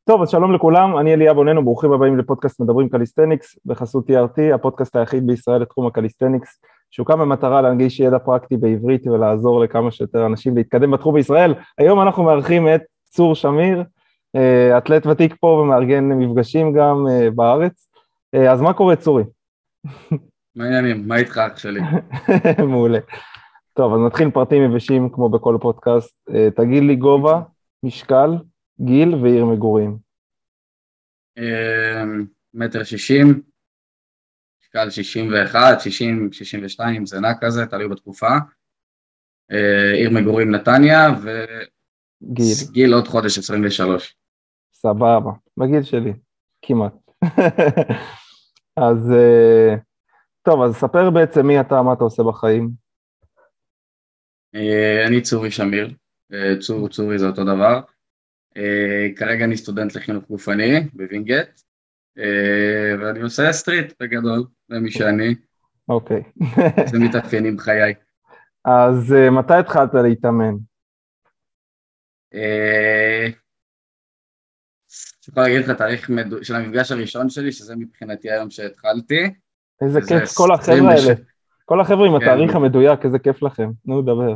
טוב, אז שלום לכולם, אני אליה בוננו, ברוכים הבאים לפודקאסט מדברים קליסטניקס, בחסות TRT, הפודקאסט היחיד בישראל לתחום הקליסטניקס, שהוקם במטרה להנגיש ידע פרקטי בעברית ולעזור לכמה שיותר אנשים להתקדם בתחום בישראל. היום אנחנו מארחים את צור שמיר, אתלט ותיק פה ומארגן מפגשים גם בארץ. אז מה קורה, צורי? מה העניינים? מה איתך אח שלי? מעולה. טוב, אז נתחיל פרטים יבשים כמו בכל פודקאסט. תגיד לי גובה, משקל, גיל ועיר מגורים. מטר 60, משקל 61, 60, 62, זה נע כזה, תלוי בתקופה. עיר מגורים נתניה, גיל. וגיל עוד חודש 23. סבבה, בגיל שלי, כמעט. אז טוב, אז ספר בעצם מי אתה, מה אתה עושה בחיים. אני צורי שמיר, צורי זה אותו דבר. כרגע אני סטודנט לחינוך גופני בווינגייט, ואני עושה סטריט בגדול, זה מי שאני, אוקיי. זה מתאפיינים בחיי. אז מתי התחלת להתאמן? אני יכול להגיד לך תאריך של המפגש הראשון שלי, שזה מבחינתי היום שהתחלתי, איזה שזה כיף, כל החבר'ה 26, האלה. כל החבר'ה עם כן, התאריך המדויק, איזה כיף לכם. נו, דבר.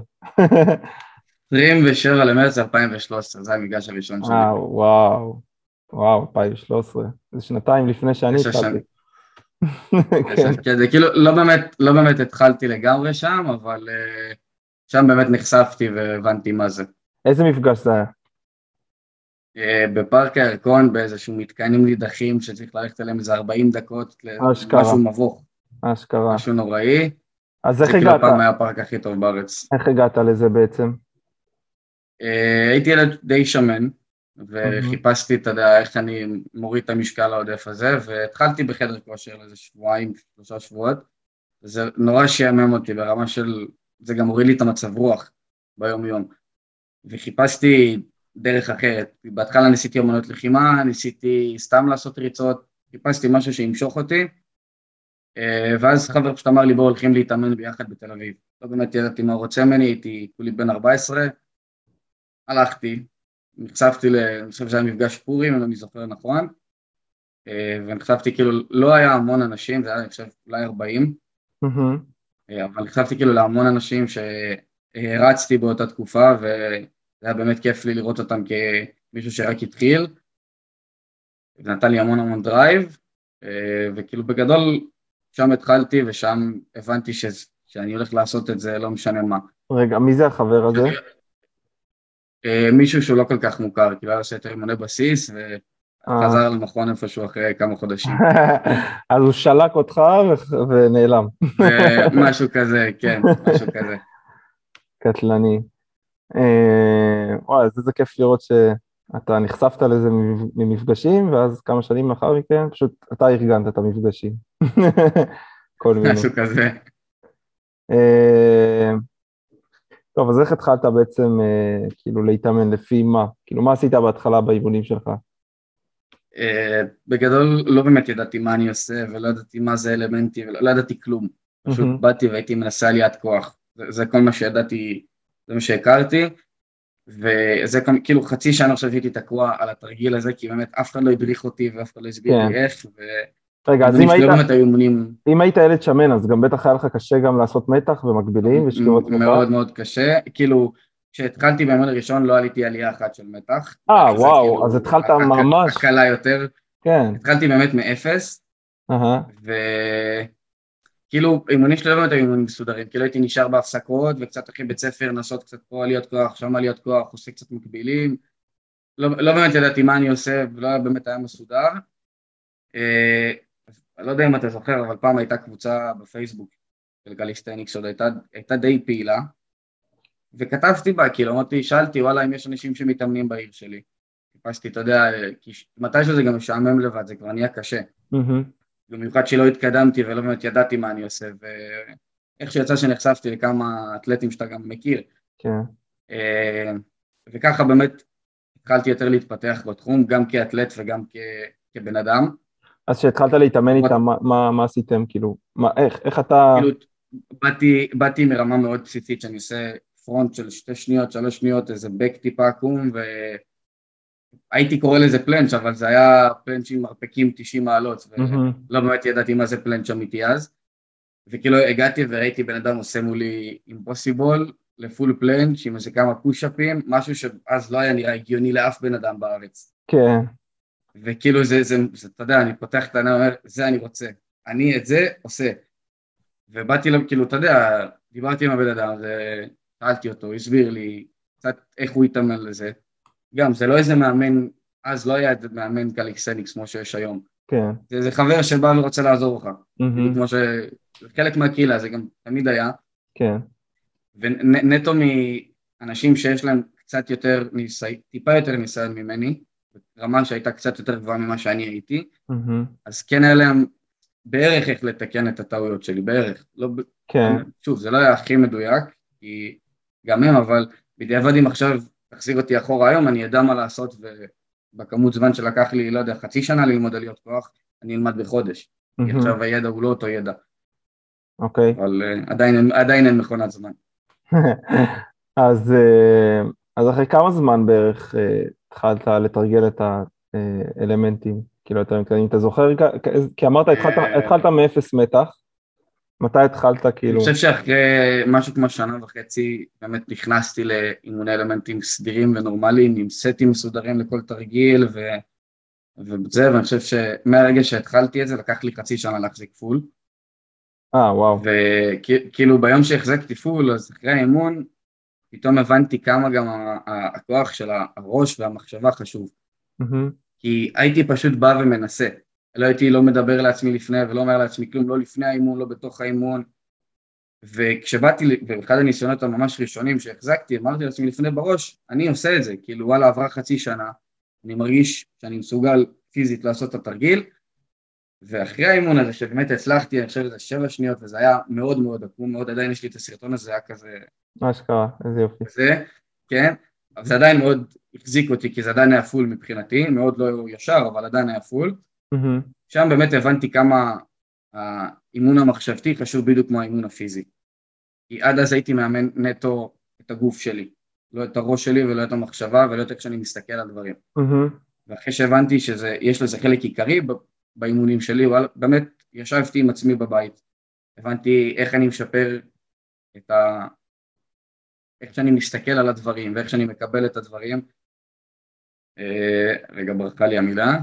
27 למרץ 2013, זה המפגש הראשון שלי. וואו. וואו, 2013. זה שנתיים לפני שאני 9 שנים. התחלתי. כן. כן, זה כאילו לא באמת התחלתי לגמרי שם, אבל שם באמת נחשפתי והבנתי מה זה. איזה מפגש זה היה? בפארק הירקון, באיזשהו מתקנים נידחים, שצריך ללכת אליהם איזה 40 דקות, אשכרה, משהו מבוך, אשכרה. משהו נוראי. אז איך זה כאילו הגעת? הפעם היה הפארק הכי טוב בארץ. איך הגעת לזה בעצם? הייתי ילד די שמן, מהמם. וחיפשתי, אתה יודע, איך אני מוריד את המשקל העודף הזה, והתחלתי בחדר כושר לאיזה שבועיים, 3 שבועות, וזה נורא שיאמם אותי ברמה של, זה גם הוריד לי את המצב רוח ביום יום, וחיפשתי דרך אחרת. בהתחלה ניסיתי אמנות לחימה, ניסיתי סתם לעשות ריצות, חיפשתי משהו שימשוך אותי, ואז חבר פשוט אמר לי בואו הולכים להתאמן ביחד בתל אביב. לא באמת ידעתי מה הוא רוצה ממני, הייתי כולי בן 14, הלכתי, נחשפתי, אני חושב שזה היה מפגש פורים, אם אני זוכר נכון, ונחשפתי כאילו, לא היה המון אנשים, זה היה אני חושב אולי 40, מהמם. אבל נחשפתי כאילו להמון אנשים שהרצתי באותה תקופה, וזה היה באמת כיף לי לראות אותם כמישהו שרק התחיל, זה נתן לי המון המון דרייב, וכאילו בגדול שם התחלתי ושם הבנתי שאני הולך לעשות את זה לא משנה מה. רגע, מי זה החבר הזה? מישהו שהוא לא כל כך מוכר, כאילו היה עושה יותר אימוני בסיס, אה. וחזר למכון איפשהו אחרי כמה חודשים. אז הוא שלק אותך ונעלם. ומשהו כזה, כן, משהו כזה. קטלני. וואי, אז איזה כיף לראות שאתה נחשפת לזה ממפגשים, ואז כמה שנים לאחר מכן, פשוט אתה ארגנת את המפגשים. כל מיני. משהו כזה. אה, טוב, אז איך התחלת בעצם כאילו להתאמן לפי מה? כאילו מה עשית בהתחלה באימונים שלך? בגדול לא באמת ידעתי מה אני עושה, ולא ידעתי מה זה אלמנטי, ולא ידעתי כלום. פשוט מהמם. באתי והייתי מנסה עליית כוח. זה כל מה שידעתי, זה מה שהכרתי, וזה כאילו חצי שנה עכשיו הייתי תקוע על התרגיל הזה, כי באמת אף אחד לא הדריך אותי, ואף אחד לא הסביר כן. לי איך, רגע, אז והאימונים שלי לא באמת היו אימונים אם היית ילד שמן, אז גם בטח היה לך קשה גם לעשות מתח ומקבילים ושכיבות סמיכה? מאוד מאוד קשה. כאילו, כשהתחלתי באימון הראשון לא עליתי עלייה אחת של מתח, זה וואו, אז כאילו התחלת ממש, הקלה יותר. כן. התחלתי באמת מאפס, אהה. וכאילו אימונים שלי לא באמת היו אימונים מסודרים, כאילו הייתי נשאר בהפסקות וקצת אחרי בית ספר לנסות קצת פה עליות כוח, שם עליות כוח, עושה קצת מקבילים, לא באמת ידעתי מה אני עושה ולא באמת היה מסודר. אני לא יודע אם אתה זוכר, אבל פעם הייתה קבוצה בפייסבוק של קליסטניקס שעוד הייתה די פעילה, וכתבתי בה, כאילו אמרתי, שאלתי וואלה אם יש אנשים שמתאמנים בעיר שלי, חיפשתי, אתה יודע, כי מתישהו זה גם משעמם לבד, זה כבר נהיה קשה, מהמם. במיוחד שלא התקדמתי ולא באמת ידעתי מה אני עושה, ואיך שיצא שנחשפתי לכמה אתלטים שאתה גם מכיר, כן. וככה באמת התחלתי יותר להתפתח בתחום, גם כאתלט וגם כבן אדם. אז כשהתחלת להתאמן איתם, מה עשיתם? כאילו, איך אתה... כאילו באתי מרמה מאוד בסיסית שאני עושה פרונט של 2 שניות, 3 שניות, איזה בק טיפה עקום, הייתי קורא לזה פלנץ', אבל זה היה פלנץ' עם מרפקים 90 מעלות, מהמם. ולא באמת ידעתי מה זה פלנץ' אמיתי אז, וכאילו הגעתי וראיתי בן אדם עושה מולי אימפוסיבול, לפול פלנץ' עם איזה כמה פושאפים, משהו שאז לא היה נראה הגיוני לאף בן אדם בארץ. כן, וכאילו אתה יודע, אני פותח את העיניים ואומר, זה אני רוצה, אני את זה עושה. ובאתי לו, כאילו, אתה יודע, דיברתי עם הבן אדם, שאלתי אותו, הסביר לי קצת איך הוא התאמן לזה. גם, זה לא איזה מאמן, אז לא היה איזה מאמן קליסטניקס כמו שיש היום. כן. זה חבר שבא ורוצה לעזור לך. כאילו, מהמם. כמו חלק מהקהילה, זה גם תמיד היה. כן, ונטו מאנשים שיש להם קצת יותר טיפה יותר ניסיון ממני, רמה שהייתה קצת יותר גבוהה ממה שאני הייתי, מהמם. אז כן היה להם בערך איך לתקן את הטעויות שלי, בערך. לא, כן, שוב, זה לא היה הכי מדויק, כי גם הם, אבל בדיעבד אם עכשיו תחזיר אותי אחורה היום, אני אדע מה לעשות, ובכמות זמן שלקח לי, לא יודע, חצי שנה ללמוד עליות כוח, אני אלמד בחודש. כי מהמם. עכשיו הידע הוא לא אותו ידע, אוקיי. אבל עדיין אין מכונת זמן. אז, אז אחרי כמה זמן בערך התחלת לתרגל את האלמנטים, כאילו יותר קטנים, אתה זוכר? כי אמרת התחלת מאפס מתח, מתי התחלת אני כאילו? חושב שאחרי משהו כמו שנה וחצי, באמת נכנסתי לאימוני אלמנטים סדירים ונורמליים, עם סטים מסודרים לכל תרגיל, וזה, ואני חושב שמהרגע שהתחלתי את זה, לקח לי חצי שנה להחזיק פול, וואו. וכאילו ביום שהחזקתי פול, אז אחרי האימון, פתאום הבנתי כמה גם הכוח של הראש והמחשבה חשוב, מהמם. כי הייתי פשוט בא ומנסה, לא הייתי לא מדבר לעצמי לפני ולא אומר לעצמי כלום, לא לפני האימון, לא בתוך האימון, וכשבאתי, באחד הניסיונות הממש ראשונים שהחזקתי, אמרתי לעצמי לפני בראש, אני עושה את זה, כאילו וואלה עברה חצי שנה, אני מרגיש שאני מסוגל פיזית לעשות את התרגיל, ואחרי האימון הזה שבאמת הצלחתי, אני חושב שזה 7 שניות, וזה היה מאוד מאוד עקום, מאוד עדיין יש לי את הסרטון הזה, היה כזה, מה שקרה, איזה יופי. כזה, כן, אבל זה עדיין מאוד החזיק אותי, כי זה עדיין היה פול מבחינתי, מאוד לא ישר, אבל עדיין היה פול, מהמם. שם באמת הבנתי כמה האימון המחשבתי חשוב בדיוק כמו האימון הפיזי. כי עד אז הייתי מאמן נטו את הגוף שלי, לא את הראש שלי ולא את המחשבה ולא את איך שאני מסתכל על דברים. מהמם. ואחרי שהבנתי שיש לזה חלק עיקרי באימונים שלי, באמת ישבתי עם עצמי בבית, הבנתי איך אני משפר איך שאני מסתכל על הדברים ואיך שאני מקבל את הדברים. רגע, ברכה לי המילה.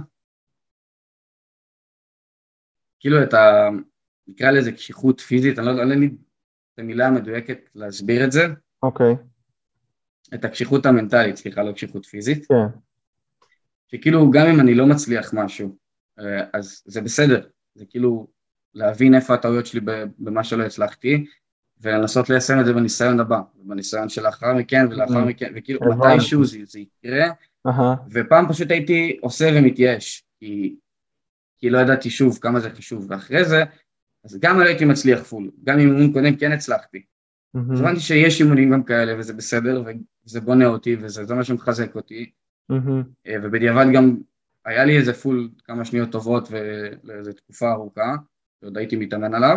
כאילו נקרא לזה קשיחות פיזית, אני לא יודע, אין לי את המילה המדויקת להסביר את זה. אוקיי. את הקשיחות המנטלית, סליחה, לא קשיחות פיזית, כן. שכאילו גם אם אני לא מצליח משהו, אז זה בסדר, זה כאילו להבין איפה הטעויות שלי במה שלא הצלחתי, ולנסות ליישם את זה בניסיון הבא, בניסיון שלאחר מכן ולאחר מהמם. מכן, וכאילו הבנתי. מתישהו זה יקרה, אהה. ופעם פשוט הייתי עושה ומתייאש, כי לא ידעתי שוב כמה זה חשוב, ואחרי זה, אז גם לא הייתי מצליח פול, גם עם אימון קודם כן הצלחתי, אז מהמם. הבנתי שיש אימונים גם כאלה וזה בסדר, וזה בונה אותי וזה מה שמחזק אותי, מהמם. ובדיעבד גם היה לי איזה פול כמה שניות טובות ולאיזו תקופה ארוכה, שעוד הייתי מתאמן עליו,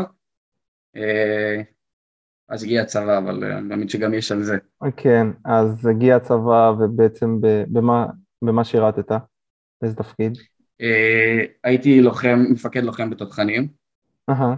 אז הגיע הצבא, אבל אני מאמין שגם יש על זה. כן, אז הגיע הצבא ובעצם במה שירתת? באיזה תפקיד? הייתי מפקד לוחם בתותחנים, אהה.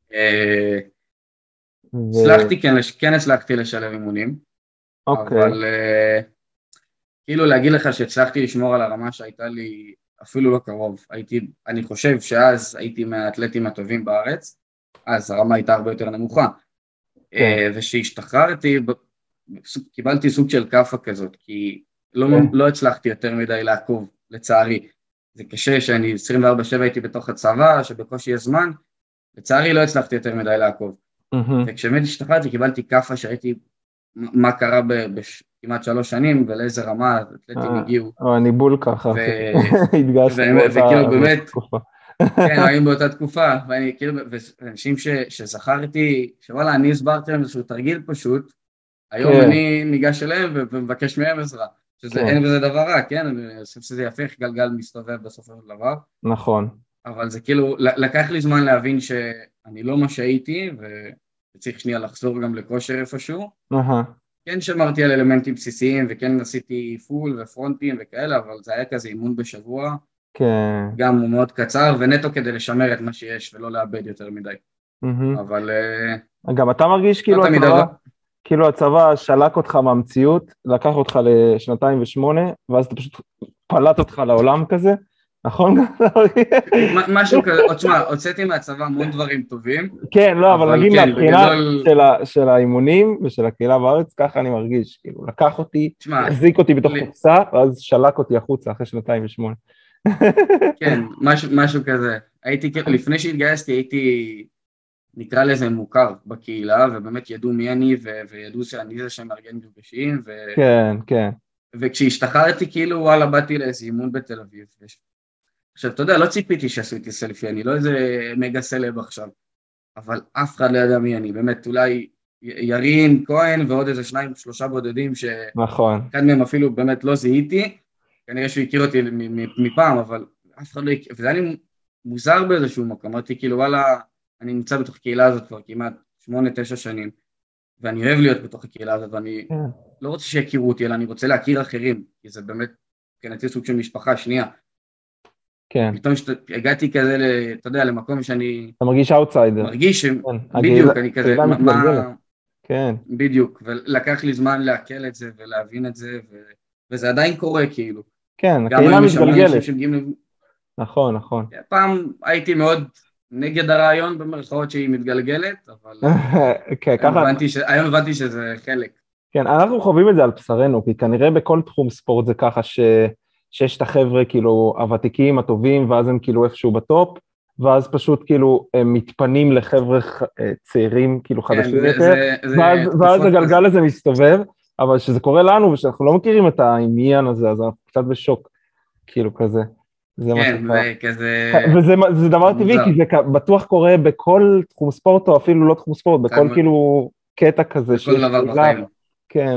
הצלחתי, כן הצלחתי לשלב אימונים, אוקיי. אבל כאילו להגיד לך שהצלחתי לשמור על הרמה שהייתה לי אפילו לא קרוב, אני חושב שאז הייתי מהאתלטים הטובים בארץ, אז הרמה הייתה הרבה יותר נמוכה, כן. ושהשתחררתי קיבלתי סוג של קאפה כזאת, כי כן. לא הצלחתי יותר מדי לעקוב, לצערי, זה קשה שאני 24/7 הייתי בתוך הצבא, שבקושי יש זמן, לצערי לא הצלחתי יותר מדי לעקוב, מהמם. וכשבאמת השתחררתי קיבלתי קאפה שראיתי מה קרה בכמעט 3 שנים ולאיזה רמה האתלטים הגיעו, אני בול ככה, אחי. הדגשנו וכאילו באותה באמת, תקופה. כן, היינו באותה תקופה, ואני כאילו, ואנשים שזכרתי, שוואלה, אני הסברתי להם איזשהו תרגיל פשוט, היום כן, אני ניגש אליהם ומבקש מהם עזרה, כן, אין בזה דבר רע, כן, אני חושב שזה יפה איך גלגל מסתובב בסופו של דבר, נכון. אבל זה כאילו, לקח לי זמן להבין שאני לא מה שהייתי, וצריך שנייה לחזור גם לכושר איפשהו, אהה. כן שמרתי על אלמנטים בסיסיים, וכן עשיתי פול ופרונטים וכאלה, אבל זה היה כזה אימון בשבוע, כן. גם הוא מאוד קצר, ונטו כדי לשמר את מה שיש ולא לאבד יותר מדי. אבל גם אתה מרגיש לא תמיד עבד. כאילו הצבא שלק אותך מהמציאות, לקח אותך ל2 ו8, ואז אתה פשוט פלט אותך לעולם כזה, נכון? משהו כזה, תשמע, הוצאתי מהצבא המון דברים טובים, כן, לא, אבל אבל נגיד כן, מהבחינה בגדול, של האימונים ושל הקהילה בארץ, ככה אני מרגיש, כאילו, לקח אותי, תשמע, החזיק אותי בתוך קופסה, ואז שלק אותי החוצה אחרי 2 ו8. כן, משהו כזה. לפני שהתגייסתי הייתי, נקרא לזה מוכר בקהילה, ובאמת ידעו מי אני, וידעו שאני זה שמארגן מפגשים, כן, כן. וכשהשתחררתי כאילו וואלה באתי לאיזה אימון בתל אביב. עכשיו אתה יודע, לא ציפיתי שעשו איתי סלפי, אני לא איזה מגה סלב עכשיו, אבל אף אחד לא ידע מי אני, באמת אולי ירין, כהן ועוד איזה 2-3 בודדים נכון. שאחד מהם אפילו באמת לא זיהיתי, כנראה שהוא הכיר אותי מפעם, אבל אף אחד לא הכיר, וזה היה לי מוזר באיזשהו מקום, אמרתי כאילו וואלה, אני נמצא בתוך הקהילה הזאת כבר כמעט 8-9 שנים, ואני אוהב להיות בתוך הקהילה הזאת, ואני כן. לא רוצה שיכירו אותי, אלא אני רוצה להכיר אחרים, כי זה באמת, מבחינתי סוג של משפחה שנייה. כן. פתאום הגעתי כזה, אתה יודע, למקום שאני אתה מרגיש אאוטסיידר. מרגיש כן. בדיוק, אני כזה, הקהילה מתגלגלת. כן. בדיוק, ולקח לי זמן לעכל את זה ולהבין את זה, וזה עדיין קורה כאילו. כן, גם הקהילה היום יש המון אנשים מתגלגלת. שמגיעים, נכון, נכון. פעם הייתי מאוד נגד הרעיון במרכאות שהיא מתגלגלת, אבל כן, ככה, היום הבנתי שזה חלק. כן, אנחנו חווים את זה על בשרנו, כי כנראה בכל תחום ספורט זה ככה שיש את החבר'ה כאילו הוותיקים, הטובים, ואז הם כאילו איפשהו בטופ, ואז פשוט כאילו הם מתפנים לחבר'ה צעירים כאילו חדשים יותר, ואז הגלגל הזה מסתובב, אבל כשזה קורה לנו ושאנחנו לא מכירים את העניין הזה, אז אנחנו קצת בשוק, כאילו כזה. זה מה כן, שקרה. וכזה... וזה דבר טבעי, כי זה בטוח קורה בכל תחום ספורט, או אפילו לא תחום ספורט, בכל כאילו קטע כזה בכל דבר בחיים. כן.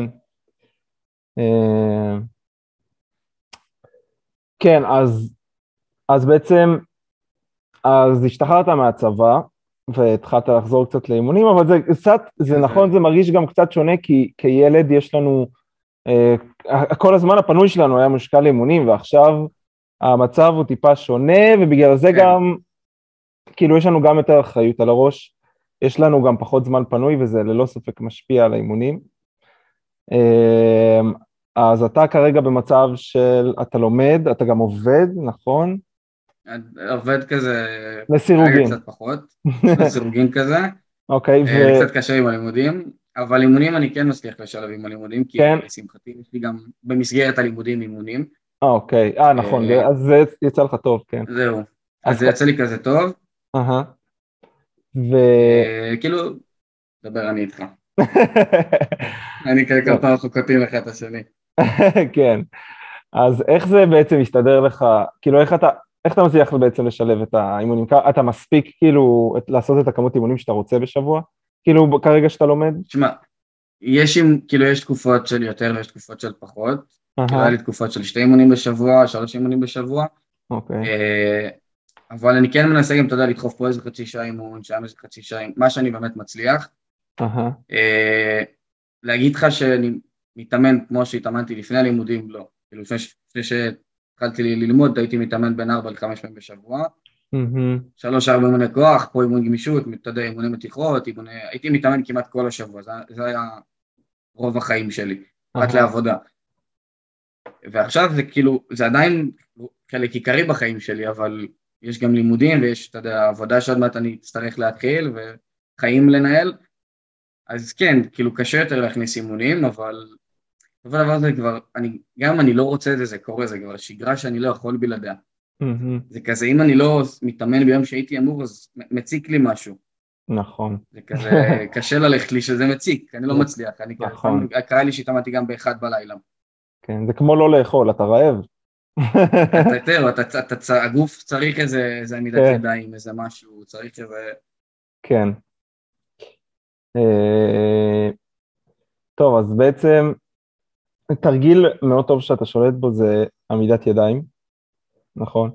כן, אז בעצם, אז השתחררת מהצבא, והתחלת לחזור קצת לאימונים, אבל זה נכון, זה מרגיש גם קצת שונה, כי כילד יש לנו, כל הזמן הפנוי שלנו היה מושקע לאימונים, ועכשיו המצב הוא טיפה שונה, ובגלל זה גם, כאילו יש לנו גם יותר אחריות על הראש, יש לנו גם פחות זמן פנוי, וזה ללא ספק משפיע על האימונים. אז אתה כרגע במצב של, אתה לומד, אתה גם עובד, נכון? עובד כזה, לסירוגין. קצת פחות, לסירוגין כזה. אוקיי, קצת קשה עם הלימודים, אבל אימונים אני כן מצליח לשלב עם הלימודים, כי לשמחתי יש לי גם במסגרת הלימודים אימונים. אוקיי, נכון, אז זה יצא לך טוב, כן. זהו, אז זה יצא לי כזה טוב. כאילו, דבר אני איתך. אני כל פעם חוקותים לך את השני. כן, אז איך זה בעצם מסתדר לך, כאילו איך אתה מצליח בעצם לשלב את האימונים, אתה מספיק כאילו לעשות את הכמות אימונים שאתה רוצה בשבוע, כאילו כרגע שאתה לומד? תשמע, יש תקופות של יותר ויש תקופות של פחות, כאילו היה לי תקופות של 2 אימונים בשבוע, 3 אימונים בשבוע, אבל אני כן מנסה גם, אתה יודע, לדחוף פה איזה חצי שעה אימון, שם איזה חצי שעה, מה שאני באמת מצליח. להגיד לך שאני מתאמן כמו שהתאמנתי לפני הלימודים, לא. כאילו לפני שהתחלתי ללמוד, הייתי מתאמן בין 4 ל-5 פעמים בשבוע. 3-4 אימוני כוח, פה אימון גמישות, אתה יודע, אימוני מתיחות, הייתי מתאמן כמעט כל השבוע, זה היה רוב החיים שלי, רק לעבודה. ועכשיו זה כאילו, זה עדיין חלק עיקרי בחיים שלי, אבל יש גם לימודים ויש, אתה יודע, עבודה שעוד מעט אני אצטרך להתחיל וחיים לנהל, אז כן, כאילו קשה יותר להכניס אימונים, אבל דבר זה כבר, גם אני לא רוצה את זה, זה קורה, זה כבר שגרה שאני לא יכול בלעדיה. זה כזה, אם אני לא מתאמן ביום שהייתי אמור, אז מציק לי משהו. נכון. זה כזה, קשה ללכת לי שזה מציק, אני לא מצליח, נכון. קרה לי שהתאמנתי גם ב1 בלילה. כן, זה כמו לא לאכול, אתה רעב. הגוף צריך איזה עמידת ידיים, איזה משהו, צריך איזה... כן. טוב, אז בעצם תרגיל מאוד טוב שאתה שולט בו זה עמידת ידיים, נכון?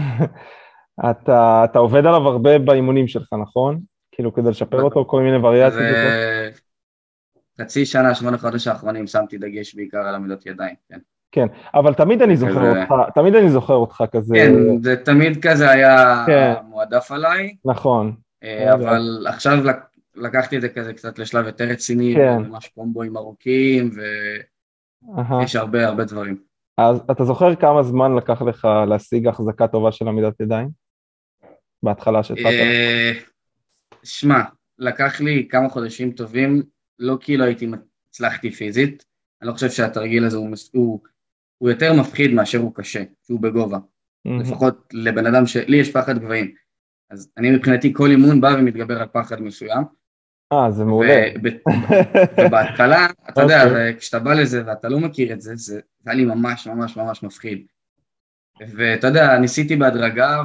אתה עובד עליו הרבה באימונים שלך, נכון? כאילו כדי לשפר אותו, כל מיני וריאציות. חצי שנה, 8 חודש האחרונים, שמתי דגש בעיקר על עמידות ידיים, כן. כן, אבל זה כזה, תמיד אני זוכר אותך כזה, כן, זה תמיד כזה היה כן, מועדף עליי, נכון, רגע, אבל עכשיו לקחתי את זה כזה קצת לשלב יותר רציני, כן, וממש קומבואים ארוכים, אהה. ויש הרבה הרבה דברים. אז אתה זוכר כמה זמן לקח לך להשיג החזקה טובה של עמידת ידיים? בהתחלה שהתחלת? אה, שמע, לקח לי כמה חודשים טובים, לא כי לא הייתי הצלחתי פיזית, אני לא חושב שהתרגיל הזה הוא יותר מפחיד מאשר הוא קשה, שהוא בגובה. מהמם. לפחות לבן אדם שלי יש פחד גבהים. אז אני מבחינתי כל אימון בא ומתגבר על פחד מסוים, זה מעולה. ובהתחלה, אתה יודע, אוקיי. כשאתה בא לזה ואתה לא מכיר את זה, זה היה לי ממש ממש ממש מפחיד. ואתה יודע, ניסיתי בהדרגה,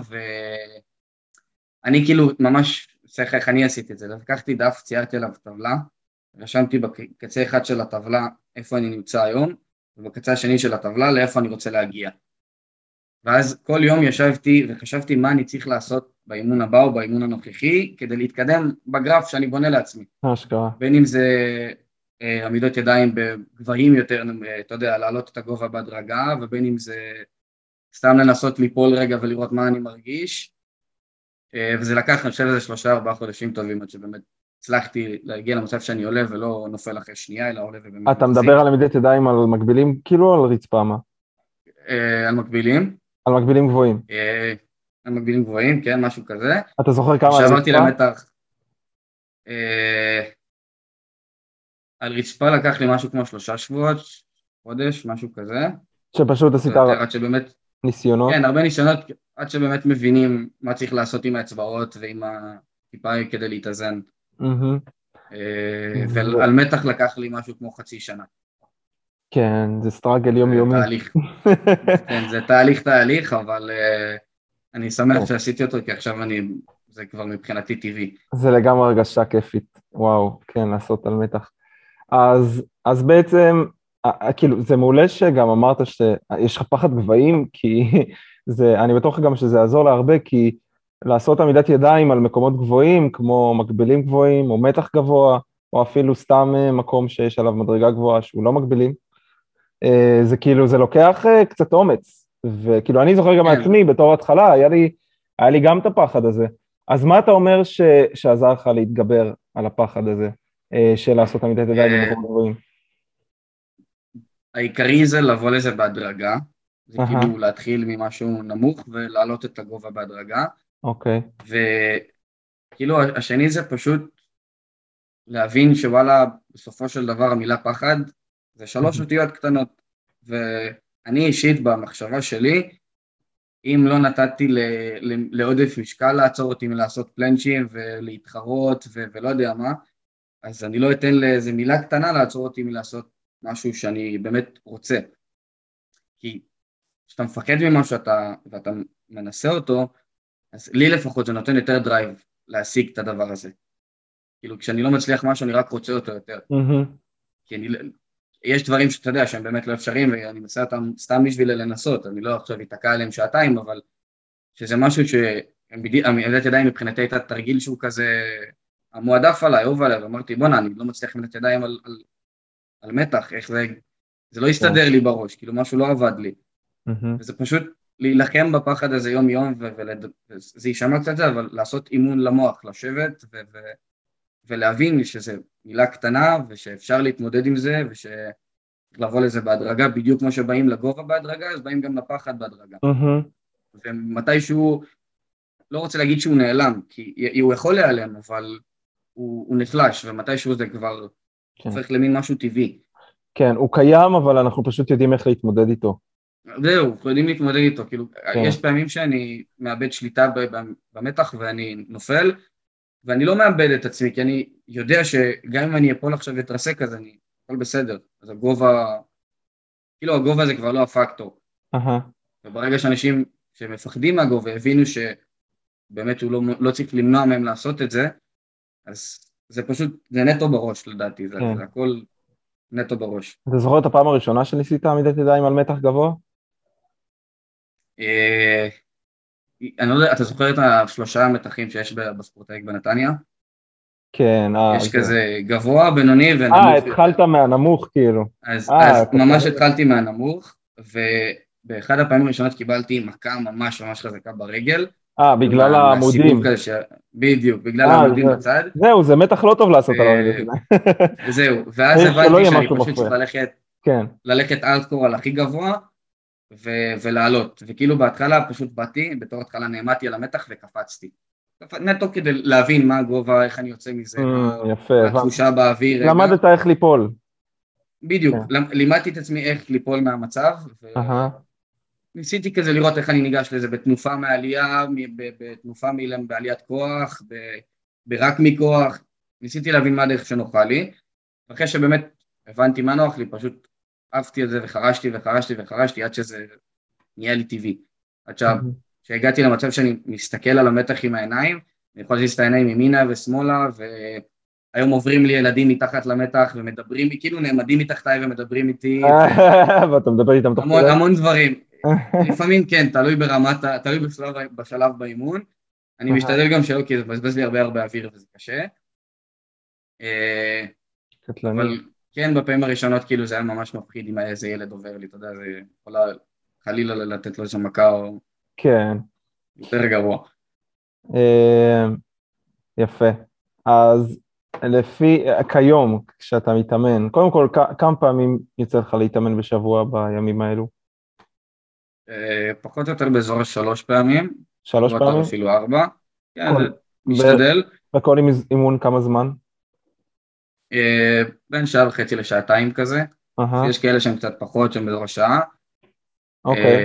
ואני כאילו ממש, צריך איך אני עשיתי את זה, לקחתי דף, ציירתי עליו טבלה, רשמתי בקצה אחד של הטבלה איפה אני נמצא היום, ובקצה השני של הטבלה לאיפה אני רוצה להגיע. ואז כל יום ישבתי וחשבתי מה אני צריך לעשות באימון הבא או באימון הנוכחי, כדי להתקדם בגרף שאני בונה לעצמי. אשכרה. בין אם זה עמידות ידיים בגבהים יותר, אתה יודע, להעלות את הגובה בהדרגה, ובין אם זה סתם לנסות ליפול רגע ולראות מה אני מרגיש, וזה לקח, אני חושב, איזה 3-4 חודשים טובים, עד שבאמת הצלחתי להגיע למצב שאני עולה ולא נופל אחרי שנייה, אלא עולה ובאמת אתה מדבר מחזיק. על עמידת ידיים על מקבילים, כאילו על רצפה מה? על מקבילים, על מקבילים גבוהים. אה, על מקבילים גבוהים, כן, משהו כזה. אתה זוכר כמה על כשעברתי רצפה? למתח, על רצפה לקח לי משהו כמו 3 שבועות, חודש, משהו כזה, שפשוט פחות או עשית יותר, עד שבאמת, ניסיונות? כן, הרבה ניסיונות, עד שבאמת מבינים מה צריך לעשות עם האצבעות ועם הטיפה כדי להתאזן. מהמם. ועל מתח לקח לי משהו כמו חצי שנה. כן, זה סטראגל זה יומיומי. תהליך, כן, זה תהליך, אבל אני שמח שעשיתי אותו, כי עכשיו זה כבר מבחינתי טבעי. זה לגמרי הרגשה כיפית, וואו, כן, לעשות על מתח. אז בעצם, כאילו, זה מעולה שגם אמרת שיש לך פחד גבהים, כי אני בטוח גם שזה יעזור להרבה, כי לעשות עמידת ידיים על מקומות גבוהים, כמו מקבילים גבוהים, או מתח גבוה, או אפילו סתם מקום שיש עליו מדרגה גבוהה שהוא לא מקבילים, זה כאילו, זה לוקח קצת אומץ, וכאילו, אני זוכר גם כן, מעצמי, בתור התחלה, היה לי גם את הפחד הזה. אז מה אתה אומר שעזר לך להתגבר על הפחד הזה, של לעשות עמידת ידיים אה, במקומות גבוהים? העיקרי זה לבוא לזה בהדרגה, זה אהה, כאילו להתחיל ממשהו נמוך ולהעלות את הגובה בהדרגה, אוקיי. וכאילו השני זה פשוט להבין שוואלה, בסופו של דבר המילה פחד זה 3 אותיות קטנות, ואני אישית במחשבה שלי, אם לא נתתי לעודף משקל לעצור אותי מלעשות פלנצ'ים ולהתחרות ולא יודע מה, אז אני לא אתן לאיזה מילה קטנה לעצור אותי מלעשות משהו שאני באמת רוצה. כי כשאתה מפחד ממשהו ואתה מנסה אותו, אז לי לפחות זה נותן יותר דרייב להשיג את הדבר הזה. כאילו כשאני לא מצליח משהו אני רק רוצה אותו יותר. מהמם, כי יש דברים שאתה יודע שהם באמת לא אפשריים ואני מנסה אותם סתם בשביל לנסות, אני לא עכשיו אתקע עליהם שעתיים, אבל שזה משהו שעמידת ידיים מבחינתי הייתה תרגיל שהוא כזה המועדף עליי, אהוב עליי, ואמרתי בוא'נה אני לא מצליח עמידת ידיים על מתח, איך זה לא כן, הסתדר לי בראש, כאילו משהו לא עבד לי, מהמם, וזה פשוט להילחם בפחד הזה יום יום, וזה יישמע קצת זה, אבל לעשות אימון למוח, לשבת ולהבין שזה מילה קטנה, ושאפשר להתמודד עם זה, ושלבוא לזה בהדרגה, בדיוק כמו שבאים לגובה בהדרגה, אז באים גם לפחד בהדרגה. מהמם, ומתישהו, לא רוצה להגיד שהוא נעלם, כי הוא יכול להיעלם, אבל הוא נחלש, ומתישהו זה כבר כן. הופך למין משהו טבעי. כן, הוא קיים, אבל אנחנו פשוט יודעים איך להתמודד איתו. זהו, אנחנו יודעים להתמודד איתו, כאילו, כן, יש פעמים שאני מאבד שליטה במתח ואני נופל, ואני לא מאבד את עצמי, כי אני יודע שגם אם אני אפול עכשיו ואתרסק, אז אני הכל בסדר. אז הגובה, כאילו הגובה זה כבר לא הפקטור. אהה, וברגע שאנשים שמפחדים מהגובה הבינו שבאמת הוא לא צריך למנוע מהם לעשות את זה, אז זה פשוט, זה נטו בראש לדעתי, כן. זה הכל נטו בראש. אתה זוכר את הפעם הראשונה שניסית עמידת ידיים על מתח גבוה? אה, אני לא יודע, אתה זוכר את ה3 מתחים שיש בספורטאיק בנתניה? כן, יש כזה גבוה, בינוני ונמוך יותר. התחלת מהנמוך כאילו. אז קשה ממש לי. התחלתי מהנמוך, ובאחד הפעמים הראשונות קיבלתי מכה ממש ממש חזקה ברגל, כאילו בגלל מהסיבוב העמודים. כזה, בדיוק, בגלל העמודים בצד, זהו, זה מתח לא טוב לעשות על הרגל אה, שלי. וזהו, ואז צריך שלא הבנתי יהיה שאני משהו פשוט מפריע. צריך כן. ללכת ארטקור על הכי גבוה, ולעלות, וכאילו בהתחלה פשוט באתי, בתור התחלה נעמדתי על המתח וקפצתי. נטו כדי להבין מה הגובה, איך אני יוצא מזה, יפה, מה הבנתי. התחושה באוויר רגע. למדת איך ליפול. בדיוק, כן. לימדתי את עצמי איך ליפול מהמצב, אהה. וניסיתי כזה לראות איך אני ניגש לזה בתנופה מעלייה, בתנופה בעליית כוח, ברק מכוח, ניסיתי להבין מה הדרך שנוחה לי, אחרי שבאמת הבנתי מה נוח לי, פשוט עפתי על זה וחרשתי וחרשתי וחרשתי עד שזה נהיה לי טבעי. עכשיו, כשהגעתי למצב שאני מסתכל על המתח עם העיניים, אני יכול להזיז את העיניים ימינה ושמאלה, והיום עוברים לי ילדים מתחת למתח ומדברים, כאילו נעמדים מתחתיי ומדברים איתי, ואתה מדבר איתם תוך כדי? והמון דברים. לפעמים כן, תלוי בשלב באימון. אני משתדל גם שלא, כי זה מבזבז לי הרבה הרבה אוויר וזה קשה. קטלני. אבל כן, בפעמים הראשונות כאילו זה היה ממש מפחיד אם היה איזה ילד עובר לי, אתה יודע, זה יכולה חלילה לתת לו איזה מכה או כן. יותר גרוע. אה, יפה. אז לפי, כיום, כשאתה מתאמן, קודם כל, כמה פעמים יוצא לך להתאמן בשבוע בימים האלו? פחות או יותר באזור 3 פעמים, 3 פעמים? אפילו 4. כן, כל, זה משתדל. וכל אימון כמה זמן? בין שעה וחצי לשעתיים כזה. אהה, יש כאלה שהם קצת פחות, שהם באזור השעה. אוקיי.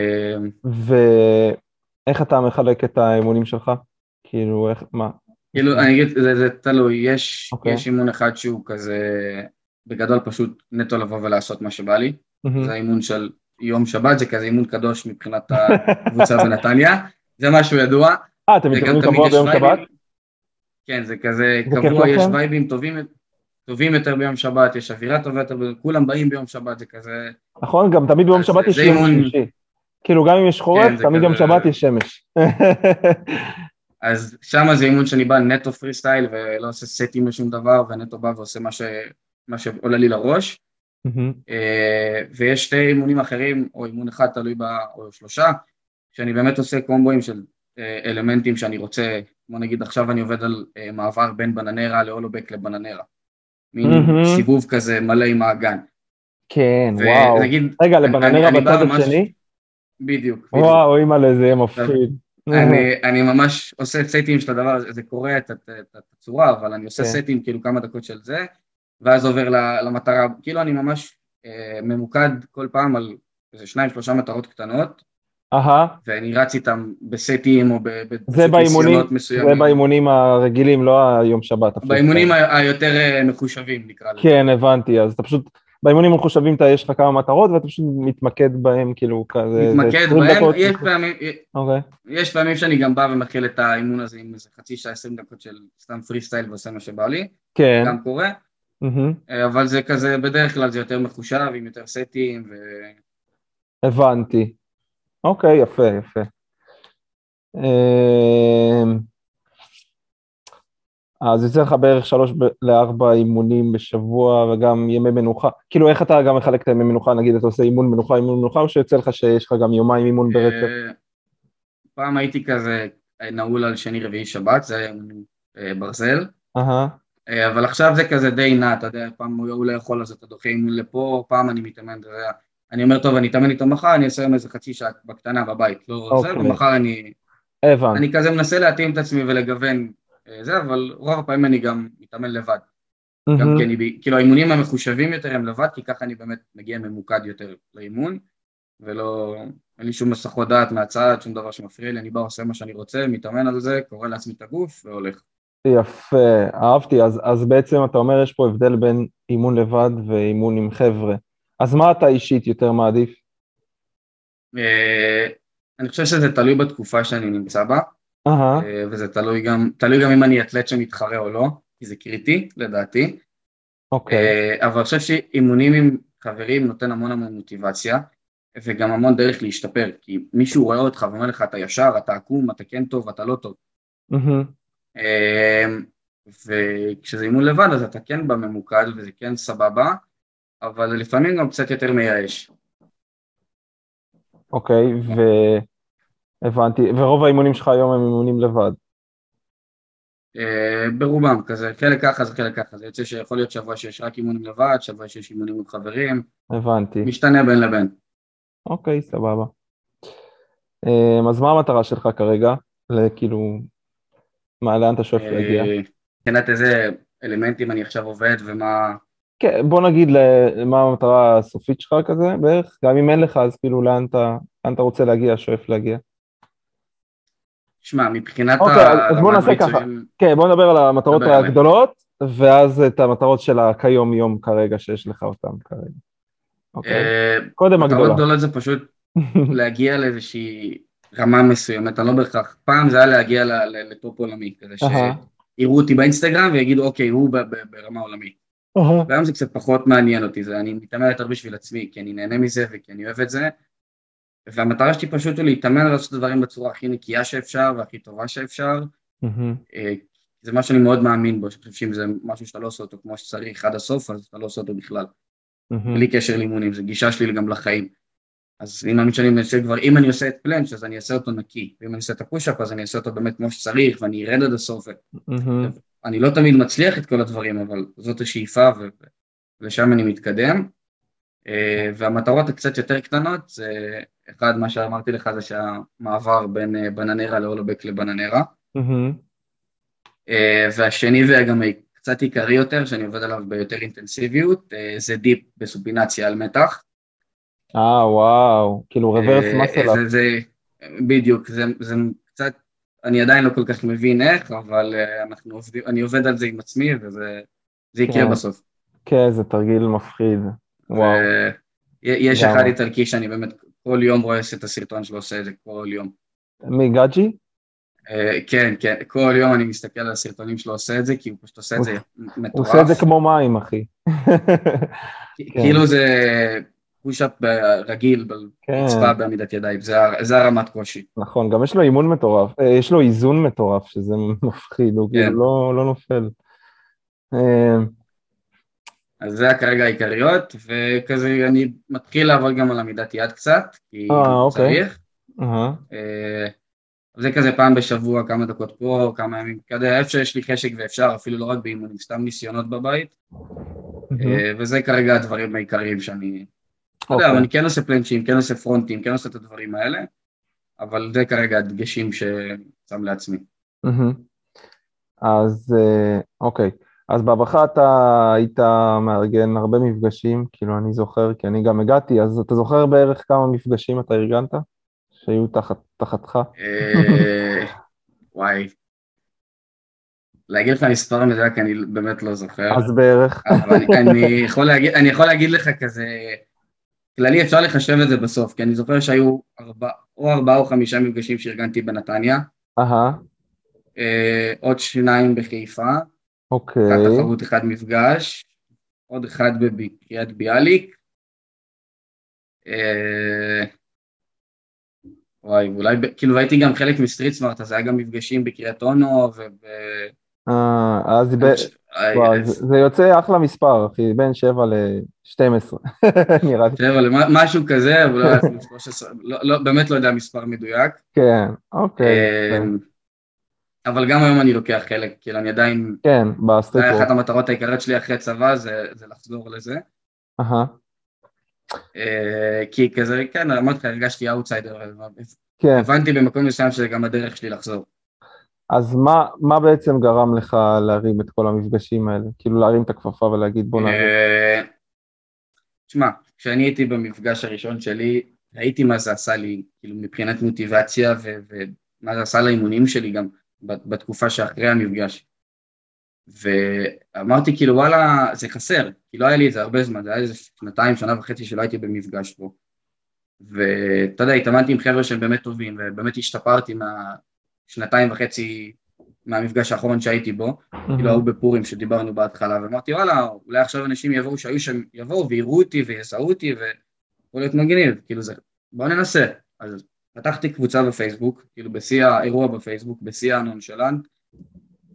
ואיך אתה מחלק את האימונים שלך? כאילו, איך, מה? כאילו, אני אגיד, זה תלוי, אוקיי. יש אימון אחד שהוא כזה, בגדול פשוט נטו לבוא ולעשות מה שבא לי. זה מהמם. האימון של יום שבת, זה כזה אימון קדוש מבחינת הקבוצה בנתניה, זה משהו ידוע, אתם וגם מתאמנים תמיד קבוע יש ביום שבת? וייבים, כן, זה כזה זה כיף קבוע, יש לכם? וייבים טובים יותר ביום שבת, יש אווירה טובה יותר, כולם באים ביום שבת, זה כזה, נכון, גם תמיד ביום אז שבת יש זה יום אימון, שלישי. כאילו, גם אם יש חורף, כן, זה תמיד יום כזה, שבת יש שמש. אז שם זה אימון שאני בא נטו פרי סטייל ולא עושה סטים לשום דבר, ונטו בא ועושה מה שעולה לי לראש. מהמם. ויש 2 אימונים אחרים, או אימון אחד תלוי או 3, שאני באמת עושה קומבואים של אלמנטים שאני רוצה, כמו נגיד עכשיו אני עובד על מעבר בין בננרה להולובק לבננרה, מין מהמם. שיבוב כזה מלא עם האגן. כן, וואו. ונגיד, רגע, אני, לבננרה אני בצד בא ממש, השני? בדיוק. וואו, אימא'לה, זה יהיה עכשיו, מפחיד. אני ממש עושה סטים של הדבר הזה, זה קורא את הצורה, אבל אני עושה כן. סטים כאילו כמה דקות של זה, ואז עובר למטרה, כאילו אני ממש ממוקד כל פעם על איזה 2-3 מטרות קטנות, אהה. ואני רץ איתם בסטים או זה פשוט ניסיונות זה מסוימים, באימונים הרגילים, לא היום שבת, הפריסטייל. באימונים היותר מחושבים נקרא לזה. כן, הבנתי, אז אתה פשוט, באימונים המחושבים יש לך כמה מטרות, ואתה פשוט מתמקד בהם, כאילו, כזה, זה מתמקד 20 בהם, דקות. יש אוקיי. פעמים שאני גם בא ומתחיל את האימון הזה עם איזה חצי שעה 20 דקות של סתם פרי סטייל ועושה מה שבא לי, זה כן. גם קורה. מהמם. אבל זה כזה, בדרך כלל זה יותר מחושב, עם יותר סטים, הבנתי. אוקיי, יפה, יפה. אמ, אז יוצא לך בערך 3 ל-4 אימונים בשבוע, וגם ימי מנוחה. כאילו, איך אתה גם מחלק את הימי מנוחה? נגיד, אתה עושה אימון מנוחה, או שיוצא לך שיש לך גם יומיים אימון ברצף? פעם הייתי כזה נעול על שני רביעי שבת, זה היה ברזל, אהה. אבל עכשיו זה כזה די נע, אתה יודע, פעם הוא לא יכול, אז אתה דוחה אימון לפה, פעם אני מתאמן, אני אומר, טוב, אני אתאמן איתו מחר, אני אעשה היום איזה חצי שעה בקטנה בבית, לא זה, אוקיי, ומחר הבנתי. אני כזה מנסה להתאים את עצמי ולגוון זה, אבל רוב הפעמים אני גם מתאמן לבד. גם כי מהמם. אני, כאילו האימונים המחושבים יותר הם לבד, כי ככה אני באמת מגיע ממוקד יותר לאימון, ולא, אין לי שום מסכות דעת מהצד, שום דבר שמפריע לי, אני בא עושה מה שאני רוצה, מתאמן על זה, קורא לעצמי את הגוף והולך. יפה, אהבתי. אז בעצם אתה אומר, יש פה הבדל בין אימון לבד ואימון עם חבר'ה. אז מה אתה אישית יותר מעדיף? אני חושב שזה תלוי בתקופה שאני נמצא בה, אהה. וזה תלוי גם אם אני אתלט שמתחרה או לא, כי זה קריטי לדעתי, אוקיי. אבל אני חושב שאימונים עם חברים נותן המון המון מוטיבציה, וגם המון דרך להשתפר, כי מישהו רואה אותך ואומר לך, אתה ישר, אתה עקום, אתה כן טוב, אתה לא טוב. מהמם. וכשזה אימון לבד אז אתה כן בממוקד וזה כן סבבה, אבל לפעמים גם קצת יותר מייאש. אוקיי, והבנתי, ורוב האימונים שלך היום הם אימונים לבד. ברובם כזה, חלק ככה זה חלק ככה, זה יוצא שיכול להיות שבוע שיש רק אימונים לבד, שבוע שיש אימונים עם חברים, הבנתי. משתנה בין לבין. אוקיי, סבבה. אז מה המטרה שלך כרגע? כאילו, לאן אתה שואף להגיע? מבחינת איזה אלמנטים אני עכשיו עובד ומה... כן, בוא נגיד מה המטרה הסופית שלך כזה בערך, גם אם אין לך, אז כאילו לאן אתה רוצה להגיע, שואף להגיע. שמע, מבחינת אוקיי, אז בוא הרמת נעשה ככה. ביצועים, כן, בוא נדבר על המטרות דבר עליהם. הגדולות, ואז את המטרות של כיום יום כרגע, שיש לך אותם כרגע. אוקיי? קודם מטרות הגדולה. גדולות זה פשוט להגיע לאיזושהי רמה מסוימת, אני לא בהכרח, פעם זה היה להגיע לטופ עולמי, כזה אהה, שיראו אותי באינסטגרם ויגידו אוקיי, הוא ברמה עולמית. אהה. והיום זה קצת פחות מעניין אותי, אני מתאמן יותר בשביל עצמי, כי אני נהנה מזה וכי אני אוהב את זה, והמטרה שלי פשוט היא להתאמן ולעשות את הדברים בצורה הכי נקייה שאפשר והכי טובה שאפשר. מהמם, זה מה שאני מאוד מאמין בו, שאני חושב שאם זה משהו שאתה לא עושה אותו כמו שצריך עד הסוף, אז אתה לא עושה אותו בכלל, מהמם, בלי קשר לאימונים, זה גישה שלי גם לחיים. אז אני מאמין שאני מנסה כבר, אם אני עושה את פלנץ' אז אני אעשה אותו נקי, ואם אני עושה את הפושאפ אז אני אעשה אותו באמת כמו שצריך, ואני ארד עד הסוף. מהמם. אני לא תמיד מצליח את כל הדברים, אבל זאת השאיפה, ולשם אני מתקדם. והמטרות הקצת יותר קטנות, זה אחד, מה שאמרתי לך, זה שהמעבר בין בננרה לאולובק לבננרה. מהמם. והשני וגם קצת עיקרי יותר, שאני עובד עליו ביותר אינטנסיביות, זה דיפ בסופינציה על מתח. וואו, כאילו רוורס מסל-אפ. בדיוק, זה קצת, אני עדיין לא כל כך מבין איך, אבל אני עובד על זה עם עצמי, וזה יקרה כן, בסוף. כן, זה תרגיל מפחיד. וואו, יש אחד לגמרי. איטלקי שאני באמת כל יום רואה את הסרטון שלו עושה את זה כל יום. מי, גאג'י? כן, כן, כל יום אני מסתכל על הסרטונים שלו עושה את זה, כי הוא פשוט עושה את זה הוא עושה את זה מטורף. כמו מים, אחי. כן, כאילו זה פושאפ רגיל ברצפה כן, בעמידת ידיים, זה הרמת קושי. נכון, גם יש לו אימון מטורף, יש לו איזון מטורף, שזה מפחיד, הוא כאילו כן, לא נופל. אה, אז זה כרגע העיקריות, וכזה אני מתחיל לעבוד גם על עמידת יד קצת, כי אוקיי. צריך. זה כזה פעם בשבוע, כמה דקות פה, כמה ימים, כזה, איפה שיש לי חשק ואפשר, אפילו לא רק באימונים, סתם ניסיונות בבית, וזה כרגע הדברים העיקריים שאני, אתה יודע, אבל אוקיי. אני כן עושה פלנצ'ים, כן עושה פרונטים, כן עושה את הדברים האלה, אבל זה כרגע הדגשים ששם לעצמי. אז אוקיי, אז בהברכה אתה היית מארגן הרבה מפגשים, כאילו אני זוכר, כי אני גם הגעתי, אז אתה זוכר בערך כמה מפגשים אתה ארגנת? שהיו תחתך? וואי, להגיד לך מספר מדויק אני באמת לא זוכר, אז בערך. אבל אני יכול להגיד לך כזה, כללי אפשר לחשב את זה בסוף, כי אני זוכר שהיו ארבעה או חמישה מפגשים שארגנתי בנתניה, עוד שניים בחיפה, אחד אוקיי. תחרות, אחד מפגש, עוד אחד בקריית ביאליק, וואי, אולי, כאילו הייתי גם חלק מסטריט סמארט, אז היה גם מפגשים בקריית אונו, אז וואו, זה יוצא אחלה מספר, אחי, בין 7 ל-12, נראה לי. משהו כזה, אולי אפילו 13, באמת לא יודע מספר מדויק. כן, אוקיי. אבל גם היום אני לוקח חלק, כאילו אני עדיין, כן, זה בסטריט היה אחת וורק. המטרות העיקריות שלי אחרי צבא, זה לחזור לזה. כי כזה, כן, אמרתי לך, הרגשתי אאוטסיידר, כן, הבנתי במקום מסוים שזה גם הדרך שלי לחזור. אז מה בעצם גרם לך להרים את כל המפגשים האלה? כאילו להרים את הכפפה ולהגיד בוא נעשה. תשמע, כשאני הייתי במפגש הראשון שלי, ראיתי מה זה עשה לי, כאילו מבחינת מוטיבציה, ומה זה עשה לאימונים שלי גם בתקופה שאחרי המפגש. ואמרתי כאילו וואלה, זה חסר, כי לא היה לי את זה הרבה זמן, זה היה איזה שנתיים, שנה וחצי שלא הייתי במפגש פה. ואתה יודע, התאמנתי עם חבר'ה שהם באמת טובים, ובאמת השתפרתי מהשנתיים וחצי מהמפגש האחרון שהייתי בו, כאילו היו בפורים שדיברנו בהתחלה, ואמרתי וואלה, אולי עכשיו אנשים יבואו שהיו שם, יבואו ויראו אותי ויסעו אותי, ויכול להיות מגניב, כאילו זה, בואו ננסה. אז פתחתי קבוצה בפייסבוק, כאילו בשיא האירוע בפייסבוק, בשיא הנונשלנט,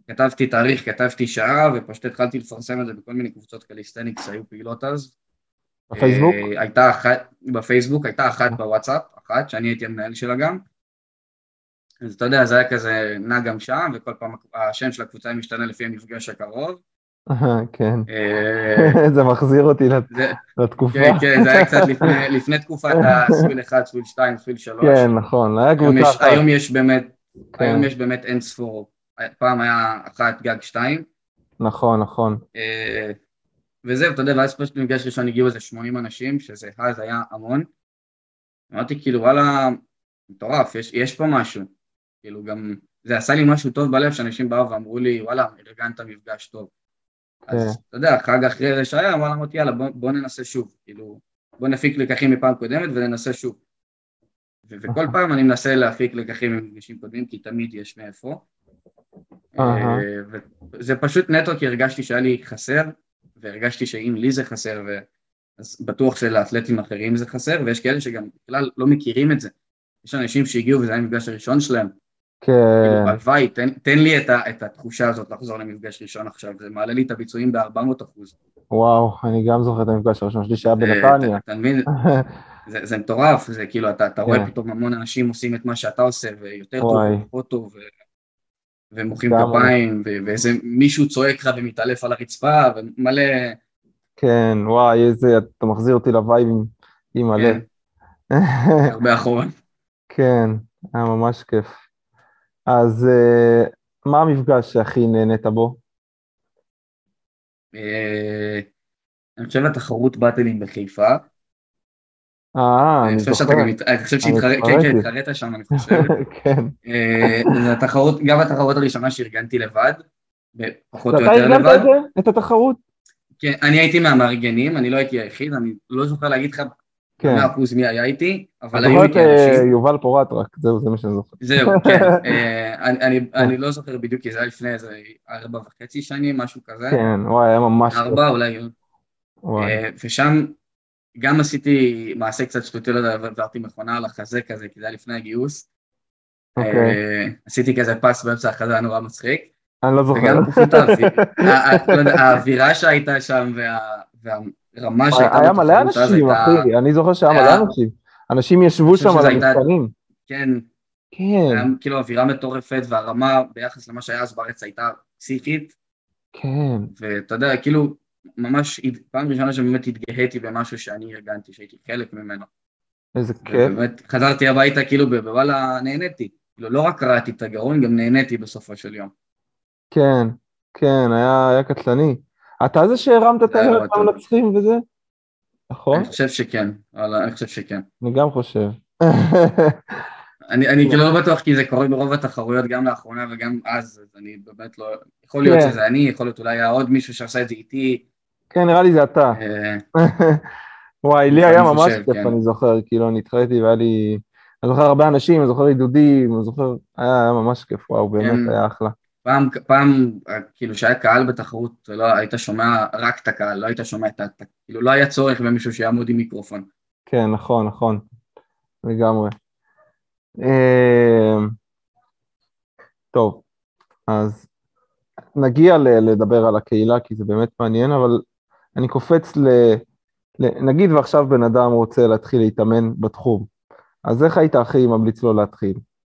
כתבתי תאריך, כתבתי שעה, ופשוט התחלתי לפרסם את זה בכל מיני קבוצות קליסטניקס שהיו פעילות אז. בפייסבוק? הייתה אחת בפייסבוק, הייתה אחת בוואטסאפ, אחת, שאני הייתי המנהל שלה גם. אז אתה יודע, זה היה כזה נע גם שם, וכל פעם השם של הקבוצה משתנה לפי המפגש הקרוב. כן. אה, זה מחזיר אותי זה, לתקופה. כן, כן, זה היה קצת לפני תקופת הסוויל 1, סוויל 2, סוויל 3. כן, נכון, היה קבוצה אחת. היום כן, יש באמת אין ספור. פעם היה אחת גג 2. נכון, נכון. וזהו, אתה יודע, ואז פשוט במפגש ראשון הגיעו איזה 80 אנשים, שזה אז היה המון. אמרתי כאילו, וואלה, מטורף, יש פה משהו. כאילו גם, זה עשה לי משהו טוב בלב, שאנשים באו ואמרו לי, וואלה, ארגנת מפגש טוב. כן. אז אתה יודע, חג אחרי זה שהיה, וואלה, אמרתי, יאללה, בוא ננסה שוב. כאילו, בוא נפיק לקחים מפעם קודמת וננסה שוב. וכל פעם אני מנסה להפיק לקחים ממפגשים קודמים, כי תמיד יש מאיפה. אהה. וזה פשוט נטו, כי הרגשתי שהיה לי חסר, והרגשתי שאם לי זה חסר, אז בטוח שלאתלטים אחרים זה חסר, ויש כאלה שגם בכלל לא מכירים את זה. יש אנשים שהגיעו וזה היה המפגש הראשון שלהם. כאילו, כן. הלוואי, תן לי את התחושה הזאת לחזור למפגש ראשון עכשיו, זה מעלה לי את הביצועים ב-400%. וואו, אני גם זוכר את המפגש הראשון שלי שהיה בנתניה. אתה מבין? זה מטורף, זה כאילו, אתה רואה כן, פתאום המון אנשים עושים את מה שאתה עושה, ויותר טוב וואי, ופחות טוב, ומוחאים לגמרי. כפיים, ואיזה מישהו צועק לך ומתעלף על הרצפה, ומלא, כן, וואי, איזה, אתה מחזיר אותי לווייבים עם הלב. כן, הרבה אחורה. כן, היה ממש כיף. אז מה המפגש שהכי נהנית בו? אני חושב התחרות באטלים בחיפה, אני אני חושב זוכר, שאתה גם, אני חושב אני כן, כן, התחרתי. התחרית שם, אני חושב. כן. זה התחרות, גם התחרות הראשונה שארגנתי לבד, פחות או ואתה יותר ארגנת לבד. את זה? את התחרות? כן, אני הייתי מהמארגנים, אני לא הייתי היחיד, אני לא זוכר להגיד לך כן. ב100% מי היה איתי, אני אבל היו זוכר את איתי אנשים. יובל פורט רק, זהו, זה מה שאני זוכר. זהו, כן. אני לא זוכר בדיוק, כי זה היה לפני איזה 4.5 שנים, משהו כזה. כן, וואי, היה ממש כיף. 4 אולי. וואי, ושם גם עשיתי מעשה קצת שטותי, לא יודע, עברתי מכונה על החזה כזה, כי זה היה לפני הגיוס. אוקיי. עשיתי כזה פס באמצע החזה, היה נורא מצחיק. אני לא זוכר. וגם פשוט לא יודע, האווירה שהייתה שם, והרמה שהייתה היה מלא בתחרות אז אנשים, הייתה, אחי, אני זוכר שהיה מלא אנשים. אנשים אני ישבו חושב שם על שזו הייתה, המתקנים. כן, היה כן, כאילו אווירה מטורפת, והרמה ביחס למה שהיה אז בארץ הייתה פסיכית, כן, ואתה יודע, כאילו, ממש פעם ראשונה שבאמת התגאיתי במשהו שאני ארגנתי, שהייתי חלק ממנו, איזה כיף. ובאמת חזרתי הביתה כאילו בוואלה נהניתי, כאילו לא רק קראתי את הגרון, גם נהניתי בסופו של יום. כן, כן, היה קטלני. אתה זה שהרמת את זה היה הנרת נורא טוב. למנצחים וזה? אני נכון? חושב שכן, וואלה, אני חושב שכן. אני גם חושב. אני כאילו לא בטוח כי זה קורה ברוב התחרויות גם לאחרונה וגם אז אני באמת לא, יכול להיות כן, שזה אני, יכול להיות אולי היה עוד מישהו שעשה את זה איתי, כן, נראה לי זה אתה. אה, וואי, לי היה אני ממש חושב, כיף, כן, אני זוכר, כאילו, אני התחלתי והיה לי... אני זוכר הרבה אנשים, אני זוכר עידודים, אני זוכר... היה ממש כיף, וואו, באמת, כן, היה אחלה. פעם כאילו שהיה קהל בתחרות, לא היית שומע רק את הקהל, לא היית שומע כאילו לא היה צורך במישהו שיעמוד עם מיקרופון. כן, נכון, נכון, לגמרי. אה, טוב, אז נגיע לדבר על הקהילה, כי זה באמת מעניין, אבל אני קופץ נגיד ועכשיו בן אדם רוצה להתחיל להתאמן בתחום, אז איך היית הכי ממליץ לו להתחיל?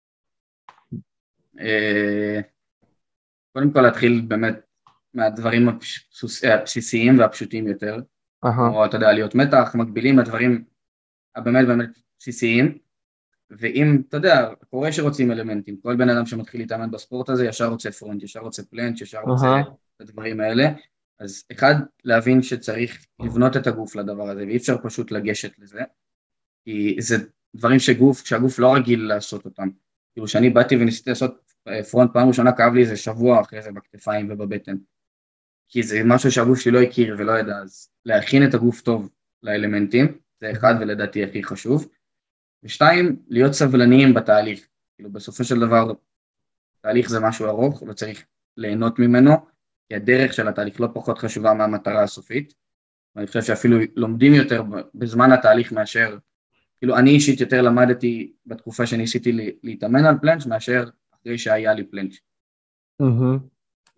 אה, קודם כל להתחיל באמת מהדברים הבסיסיים והפשוטים יותר, אהה, כמו אתה יודע, עליות מתח, מקבילים, הדברים הבאמת באמת בסיסיים, ואם, אתה יודע, קורה שרוצים אלמנטים, כל בן אדם שמתחיל להתאמן בספורט הזה, ישר רוצה פרונט, ישר רוצה פלנץ', ישר רוצה אהה, את הדברים האלה, אז אחד, להבין שצריך לבנות את הגוף לדבר הזה, ואי אפשר פשוט לגשת לזה, כי זה דברים שהגוף לא רגיל לעשות אותם, כאילו שאני באתי וניסיתי לעשות פרונט פעם ראשונה, כאב לי איזה שבוע אחרי זה בכתפיים ובבטן, כי זה משהו שהגוף שלי לא הכיר ולא ידע, אז להכין את הגוף טוב לאלמנטים, זה אחד ולדעתי הכי חשוב, ושתיים, להיות סבלניים בתהליך, כאילו בסופו של דבר, תהליך זה משהו ארוך וצריך ליהנות ממנו, כי הדרך של התהליך לא פחות חשובה מהמטרה הסופית, ואני חושב שאפילו לומדים יותר בזמן התהליך מאשר, כאילו אני אישית יותר למדתי בתקופה שניסיתי להתאמן על פלנץ' מאשר אחרי שהיה לי פלנץ'. אהה.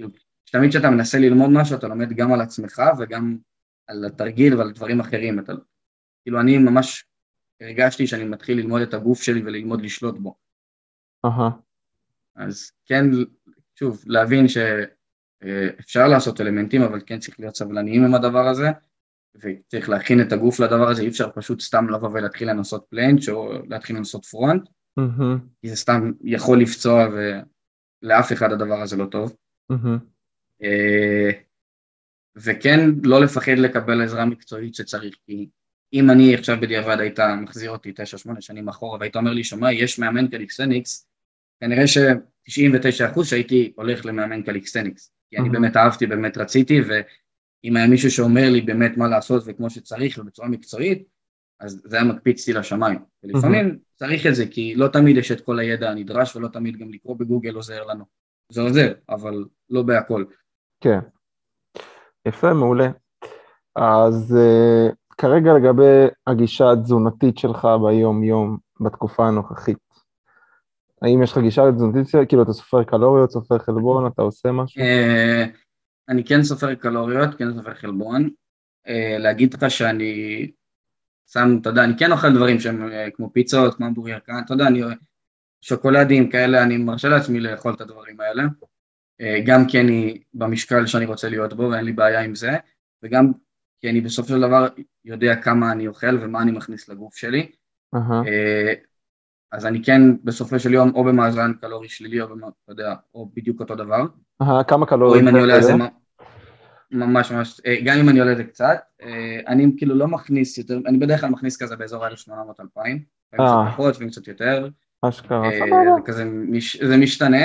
שתמיד כשאתה מנסה ללמוד משהו, אתה לומד גם על עצמך וגם על התרגיל ועל דברים אחרים. כאילו אני ממש הרגשתי שאני מתחיל ללמוד את הגוף שלי וללמוד לשלוט בו. אז כן, שוב, להבין שאפשר לעשות אלמנטים, אבל כן צריך להיות סבלניים עם הדבר הזה, וצריך להכין את הגוף לדבר הזה, אי אפשר פשוט סתם לבוא ולהתחיל לנסות פלנץ' או להתחיל לנסות פרונט, כי זה סתם יכול לפצוע ולאף אחד הדבר הזה לא טוב. וכן, לא לפחד לקבל עזרה מקצועית שצריך, כי אם אני עכשיו בדיעבד היית מחזיר אותי 9-8 שנים אחורה, והיית אומר לי, שומע, יש מאמן קליסטניקס, כנראה ש99% שהייתי הולך למאמן קליסטניקס, כי אני באמת אהבתי, באמת רציתי, ואם היה מישהו שאומר לי באמת מה לעשות וכמו שצריך ובצורה מקצועית, אז זה היה מקפיץ לי לשמיים. ולפעמים צריך את זה, כי לא תמיד יש את כל הידע הנדרש, ולא תמיד גם לקרוא בגוגל עוזר לנו. זה עוזר, אבל לא בהכל. כן. יפה, מעולה. אז כרגע לגבי הגישה התזונתית שלך ביום-יום, בתקופה הנוכחית, האם יש לך גישה לתזונתית, כאילו אתה סופר קלוריות, סופר חלבון, אתה עושה משהו? אני כן סופר קלוריות, כן סופר חלבון. להגיד לך שאני שם, אתה יודע, אני כן אוכל דברים שהם כמו פיצות, כמו המבורגר כאן, אתה יודע, שוקולדים כאלה, אני מרשה לעצמי לאכול את הדברים האלה. גם כי אני במשקל שאני רוצה להיות בו ואין לי בעיה עם זה, וגם כי אני בסוף של דבר יודע כמה אני אוכל ומה אני מכניס לגוף שלי. אז אני כן בסופו של יום או במאזן קלורי שלילי או, אתה יודע, או בדיוק אותו דבר. כמה קלוריות? או אם אני עולה זה ממש, גם אם אני עולה זה קצת, אני כאילו לא מכניס יותר, אני בדרך כלל מכניס כזה באזור 1,800-2,000, קצת פחות וקצת יותר. אשכרה, סבבה. זה משתנה.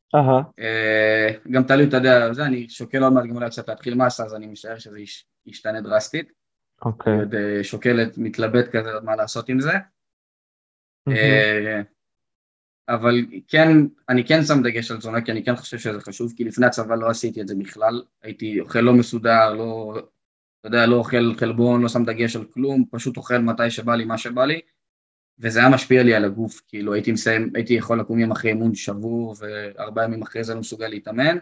גם תלוי, אתה יודע, אני שוקל עוד מעט גם אולי קצת להתחיל מסה, אז אני משער שזה ישתנה דרסטית. אני עוד שוקלת, מתלבט כזה עוד מה לעשות עם זה. אבל כן, אני כן שם דגש על תזונה, כי אני כן חושב שזה חשוב, כי לפני הצבא לא עשיתי את זה בכלל, הייתי אוכל לא מסודר, לא, אתה יודע, לא אוכל חלבון, לא שם דגש על כלום, פשוט אוכל מתי שבא לי, מה שבא לי, וזה היה משפיע לי על הגוף, כאילו הייתי יכול לקום יום אחרי אימון שבור, ו4 ימים אחרי זה לא מסוגל להתאמן,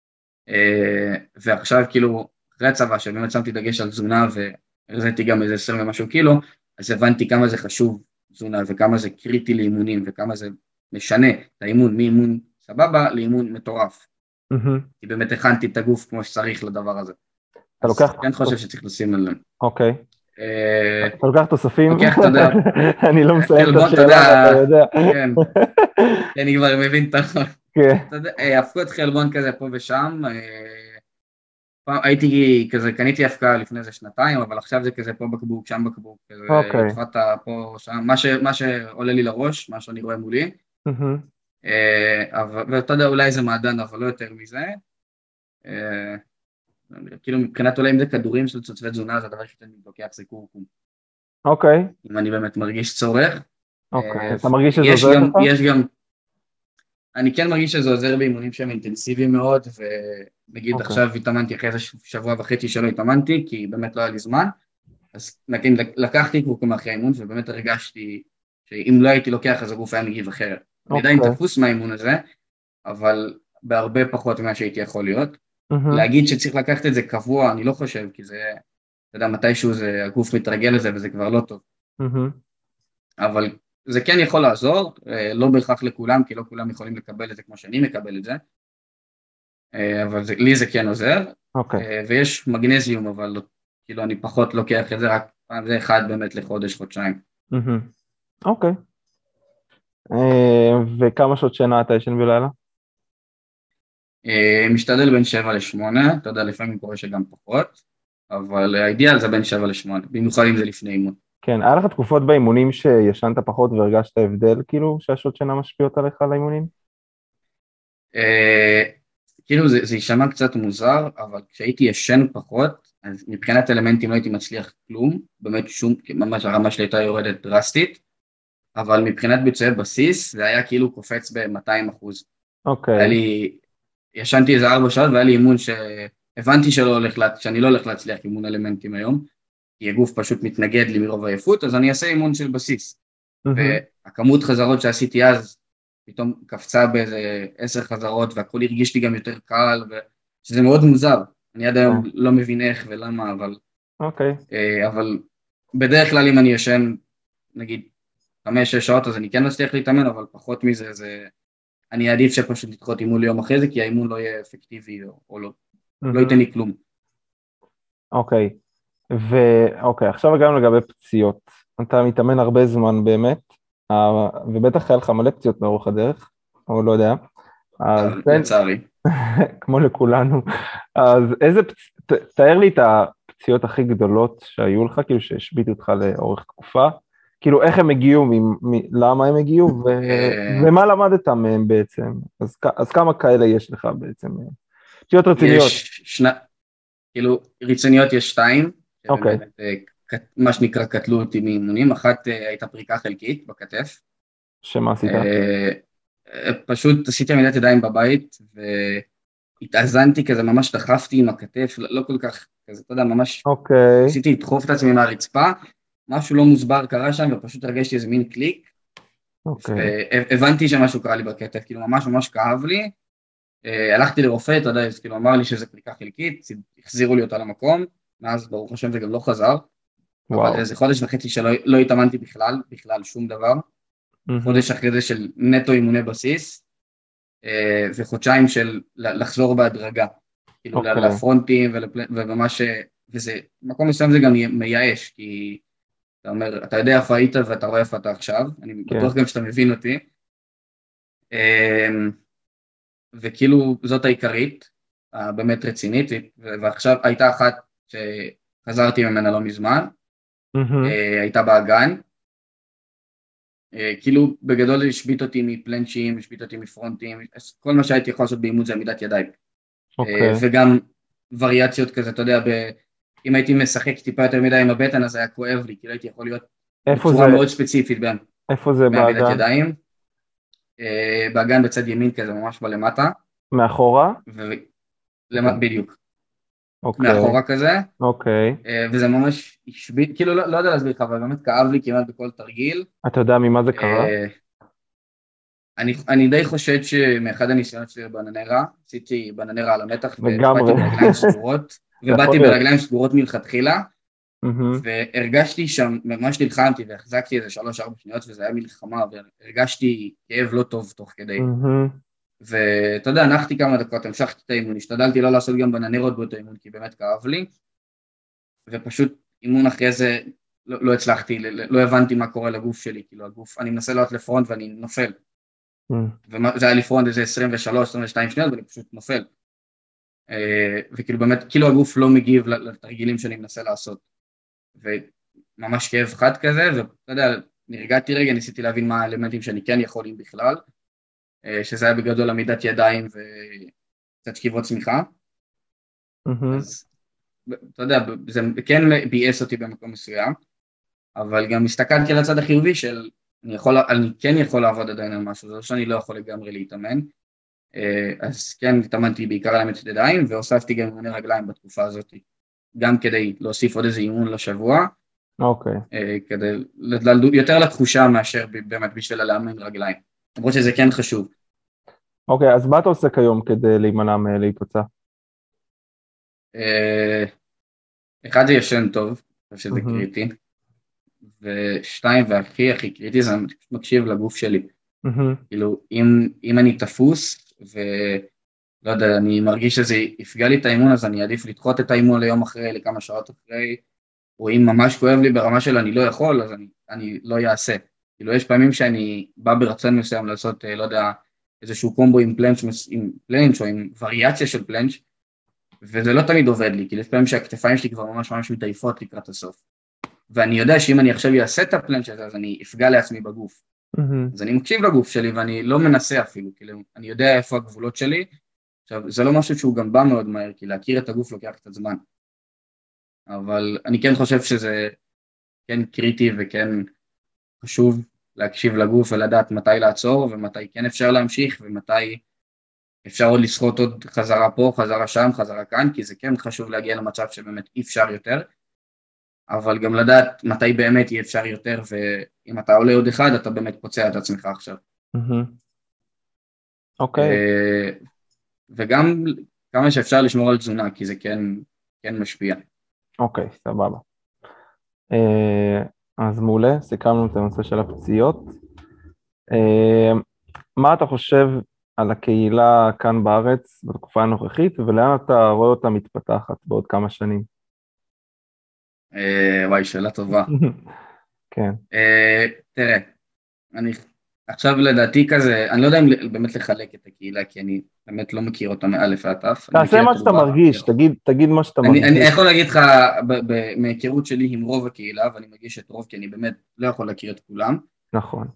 ועכשיו כאילו, אחרי הצבא, שבאמת שמתי דגש על תזונה, והרזיתי גם איזה 20 ומשהו קילו, אז הבנתי כמה זה חשוב תזונה, וכמה זה קריטי לאימונים, וכמה זה משנה את האימון, מאימון סבבה לאימון מטורף. כי באמת הכנתי את הגוף כמו שצריך לדבר הזה. אתה לוקח... כן חושב שצריך לשים עליהם. אוקיי. אתה לוקח תוספים? לוקח, אתה יודע. אני לא מסיים את השאלה, אתה יודע. כן. אני כבר מבין את החוק. הפקות חלבון כזה פה ושם. הייתי כזה, קניתי הפקה לפני זה 2 אבל עכשיו זה כזה פה בקבוק, שם בקבוק. אוקיי. התפת פה, שם, מה שעולה לי לראש, מה שאני רואה מולי. ואתה יודע, אולי זה מעדן, אבל לא יותר מזה. כאילו מבחינת אולי אם זה כדורים של תוספי תזונה, זה הדבר שאני לוקח זה קורקום. אוקיי. אם אני באמת מרגיש צורך. אוקיי, אתה מרגיש שזה עוזר לך? יש גם, אני כן מרגיש שזה עוזר באימונים שהם אינטנסיביים מאוד, ונגיד עכשיו התאמנתי אחרי איזה שבוע וחצי שלא התאמנתי, כי באמת לא היה לי זמן, אז לקחתי קורקום אחרי האימון, ובאמת הרגשתי שאם לא הייתי לוקח אז הגוף היה מגיב אחרת. אני עדיין תפוס מהאימון הזה, אבל בהרבה פחות ממה שהייתי יכול להיות. להגיד שצריך לקחת את זה קבוע, אני לא חושב, כי זה, אתה יודע, מתישהו הגוף מתרגל לזה וזה כבר לא טוב. אבל זה כן יכול לעזור, לא בהכרח לכולם, כי לא כולם יכולים לקבל את זה כמו שאני מקבל את זה, אבל לי זה כן עוזר, ויש מגנזיום, אבל כאילו אני פחות לוקח את זה, רק פעם זה אחד באמת לחודש, חודשיים. אוקיי. וכמה שעות שינה אתה ישן בלילה? משתדל בין 7-8, אתה יודע, לפעמים קורה שגם פחות, אבל האידיאל זה בין 7-8, במיוחד אם זה לפני אימון. כן, היה לך תקופות באימונים שישנת פחות והרגשת הבדל, כאילו, שהשעות שינה משפיעות עליך על האימונים? כאילו זה יישמע קצת מוזר, אבל כשהייתי ישן פחות, אז מבחינת אלמנטים לא הייתי מצליח כלום, באמת שום, ממש הרמה שלי הייתה יורדת דרסטית, אבל מבחינת ביצועי בסיס, זה היה כאילו קופץ ב-200%. אוקיי. ישנתי איזה 4 שעות, והיה לי אימון שהבנתי שאני לא הולך להצליח אימון אלמנטים היום, כי הגוף פשוט מתנגד לי מרוב עייפות, אז אני אעשה אימון של בסיס. והכמות חזרות שעשיתי אז, פתאום קפצה באיזה 10 חזרות, והכל הרגיש לי גם יותר קל, שזה מאוד מוזר, אני עד היום לא מבין איך ולמה, אבל בדרך כלל אם אני ישן, נגיד 5-6 שעות, אז אני כן מצליח להתאמן, אבל פחות מזה, אני אעדיף שפשוט לדחות אימון ליום אחרי זה, כי האימון לא יהיה אפקטיבי, או לא ייתן לי כלום. אוקיי, ואוקיי, עכשיו הגענו לגבי פציעות. אתה מתאמן הרבה זמן באמת, ובטח היה לך מלא פציעות לאורך הדרך, או לא יודע. לצערי. כמו לכולנו. אז תאר לי את הפציעות הכי גדולות שהיו לך, כאילו שהשביתו אותך לאורך תקופה, כאילו איך הם הגיעו, למה הם הגיעו, ומה למדת מהם בעצם. אז כמה כאלה יש לך בעצם? פציעות רציניות. כאילו רציניות יש 2, אוקיי. מה שנקרא קטלו אותי מאימונים, אחת הייתה פריקה חלקית בכתף. שמה עשית? פשוט עשיתי עמידת ידיים בבית, והתאזנתי כזה, ממש דחפתי עם הכתף, לא כל כך, כזה, אתה יודע, ממש ניסיתי לדחוף את עצמי מהרצפה, משהו לא מוסבר קרה שם, ופשוט הרגשתי איזה מין קליק, והבנתי שמשהו קרה לי בכתף, כאילו ממש ממש כאב לי, הלכתי לרופא, אתה יודע, כאילו אמר לי שזה פריקה חלקית, החזירו לי אותה למקום, מאז ברוך השם זה גם לא חזר, אבל איזה חודש וחצי שלא התאמנתי בכלל שום דבר, חודש אחרי זה של נטו אימוני בסיס, וחודשיים של לחזור בהדרגה, כאילו לפרונטים וממש, וזה, מקום מסוים זה גם מייאש, כי אתה אומר, אתה יודע איפה היית ואתה רואה איפה אתה עכשיו, אני בטוח גם שאתה מבין אותי, וכאילו זאת העיקרית, באמת רצינית, ועכשיו הייתה אחת שחזרתי ממנה לא מזמן, הייתה באגן, כאילו בגדול זה השביט אותי מפלנצ'ים, השביט אותי מפרונטים, כל מה שהייתי יכול לעשות באימון זה עמידת ידיים, וגם וריאציות כזה, אתה יודע, אם הייתי משחק טיפה יותר מדי עם הבטן אז היה כואב לי, כאילו הייתי יכול להיות בצורה מאוד ספציפית בעמידת ידיים, באגן בצד ימין כזה, ממש בלמטה. מאחורה? בדיוק. מאחורה כזה. וזה ממש השביט, כאילו לא יודע להסביר לך, אבל באמת כאב לי כמעט בכל תרגיל. אתה יודע ממה זה קרה? אני די חושד שמאחד הניסיונות שלי בננרה, עשיתי בננרה על המתח, ובאתי ברגליים סגורות, ובאתי ברגליים סגורות מלכתחילה, והרגשתי שם, ממש נלחמתי והחזקתי איזה 3-4 שניות, וזה היה מלחמה, והרגשתי כאב לא טוב תוך כדי. ואתה יודע, נחתי כמה דקות, המשכתי את האימון, השתדלתי לא לעשות גם בננרות באותו אימון, כי באמת כאב לי, ופשוט אימון אחרי זה לא הצלחתי, לא הבנתי מה קורה לגוף שלי, כאילו הגוף, אני מנסה לעלות לפרונט ואני נופל, וזה היה לפרונט איזה 23-22 שניות, ואני פשוט נופל, וכאילו באמת, כאילו הגוף לא מגיב לתרגילים שאני מנסה לעשות, וממש כאב חד כזה, ואתה יודע, נרגעתי רגע, ניסיתי להבין מה האלמנטים שאני כן יכול עם בכלל, שזה היה בגדול עמידת ידיים וקצת שכיבות צמיחה, אז אתה יודע, זה כן בייס אותי במקום מסוים, אבל גם הסתכלתי על הצד החיובי של אני כן יכול לעבוד עדיין על משהו, זה לא שאני לא יכול לגמרי להתאמן, אז כן התאמנתי בעיקר על עמידת ידיים, והוספתי גם אימוני רגליים בתקופה הזאת, גם כדי להוסיף עוד איזה אימון לשבוע, כדי יותר לתחושה מאשר באמת בשביל לאמן רגליים, למרות שזה כן חשוב. אוקיי, אז מה אתה עושה כיום כדי להימנע מלהיפצע? אחד זה ישן טוב, שזה קריטי, ושתיים והכי הכי קריטי זה מקשיב לגוף שלי, כאילו אם אני תפוס ולא יודע, אני מרגיש שזה יפגע לי את האימון, אז אני עדיף לדחות את האימון ליום אחרי, לכמה שעות אחרי, או אם ממש כואב לי ברמה של אני לא יכול, אז אני לא אעשה, כאילו יש פעמים שאני בא ברצון מסוים לעשות, לא יודע, איזשהו קומבו עם פלנץ' או עם וריאציה של פלנץ', וזה לא תמיד עובד לי, כי לפעמים שהכתפיים שלי כבר ממש ממש מתעייפות לקראת הסוף, ואני יודע שאם אני עכשיו אעשה את הפלנץ' הזה, אז אני אפגע לעצמי בגוף, אז אני מקשיב לגוף שלי, ואני לא מנסה אפילו, כאילו, אני יודע איפה הגבולות שלי, עכשיו, זה לא משהו שהוא גם בא מאוד מהר, כי להכיר את הגוף לוקח קצת זמן, אבל אני כן חושב שזה כן קריטי וכן חשוב להקשיב לגוף ולדעת מתי לעצור, ומתי כן אפשר להמשיך, ומתי אפשר עוד לשחות עוד חזרה פה, חזרה שם, חזרה כאן, כי זה כן חשוב להגיע למצב שבאמת אי אפשר יותר, אבל גם לדעת מתי באמת אי אפשר יותר, ואם אתה עולה עוד אחד, אתה באמת פוצע את עצמך עכשיו. אוקיי. וגם כמה שאפשר לשמור על תזונה, כי זה כן משפיע. אוקיי, סבבה. אז מעולה, סיכמנו את הנושא של הפציעות. מה אתה חושב על הקהילה כאן בארץ בתקופה הנוכחית, ולאן אתה רואה אותה מתפתחת בעוד כמה שנים? וואי, שאלה טובה. כן. תראה, אני עכשיו לדעתי כזה, אני לא יודע אם באמת לחלק את הקהילה, כי אני באמת לא מכיר אותה מאלף ועד תף, אני תעשה מכיר מה את שאתה רובה. מרגיש, תגיד מה שאתה אני מרגיש. יכול להגיד לך, מהיכרות שלי עם רוב הקהילה, ואני מרגיש את רוב, כי אני באמת לא יכול להכיר את כולם, נכון.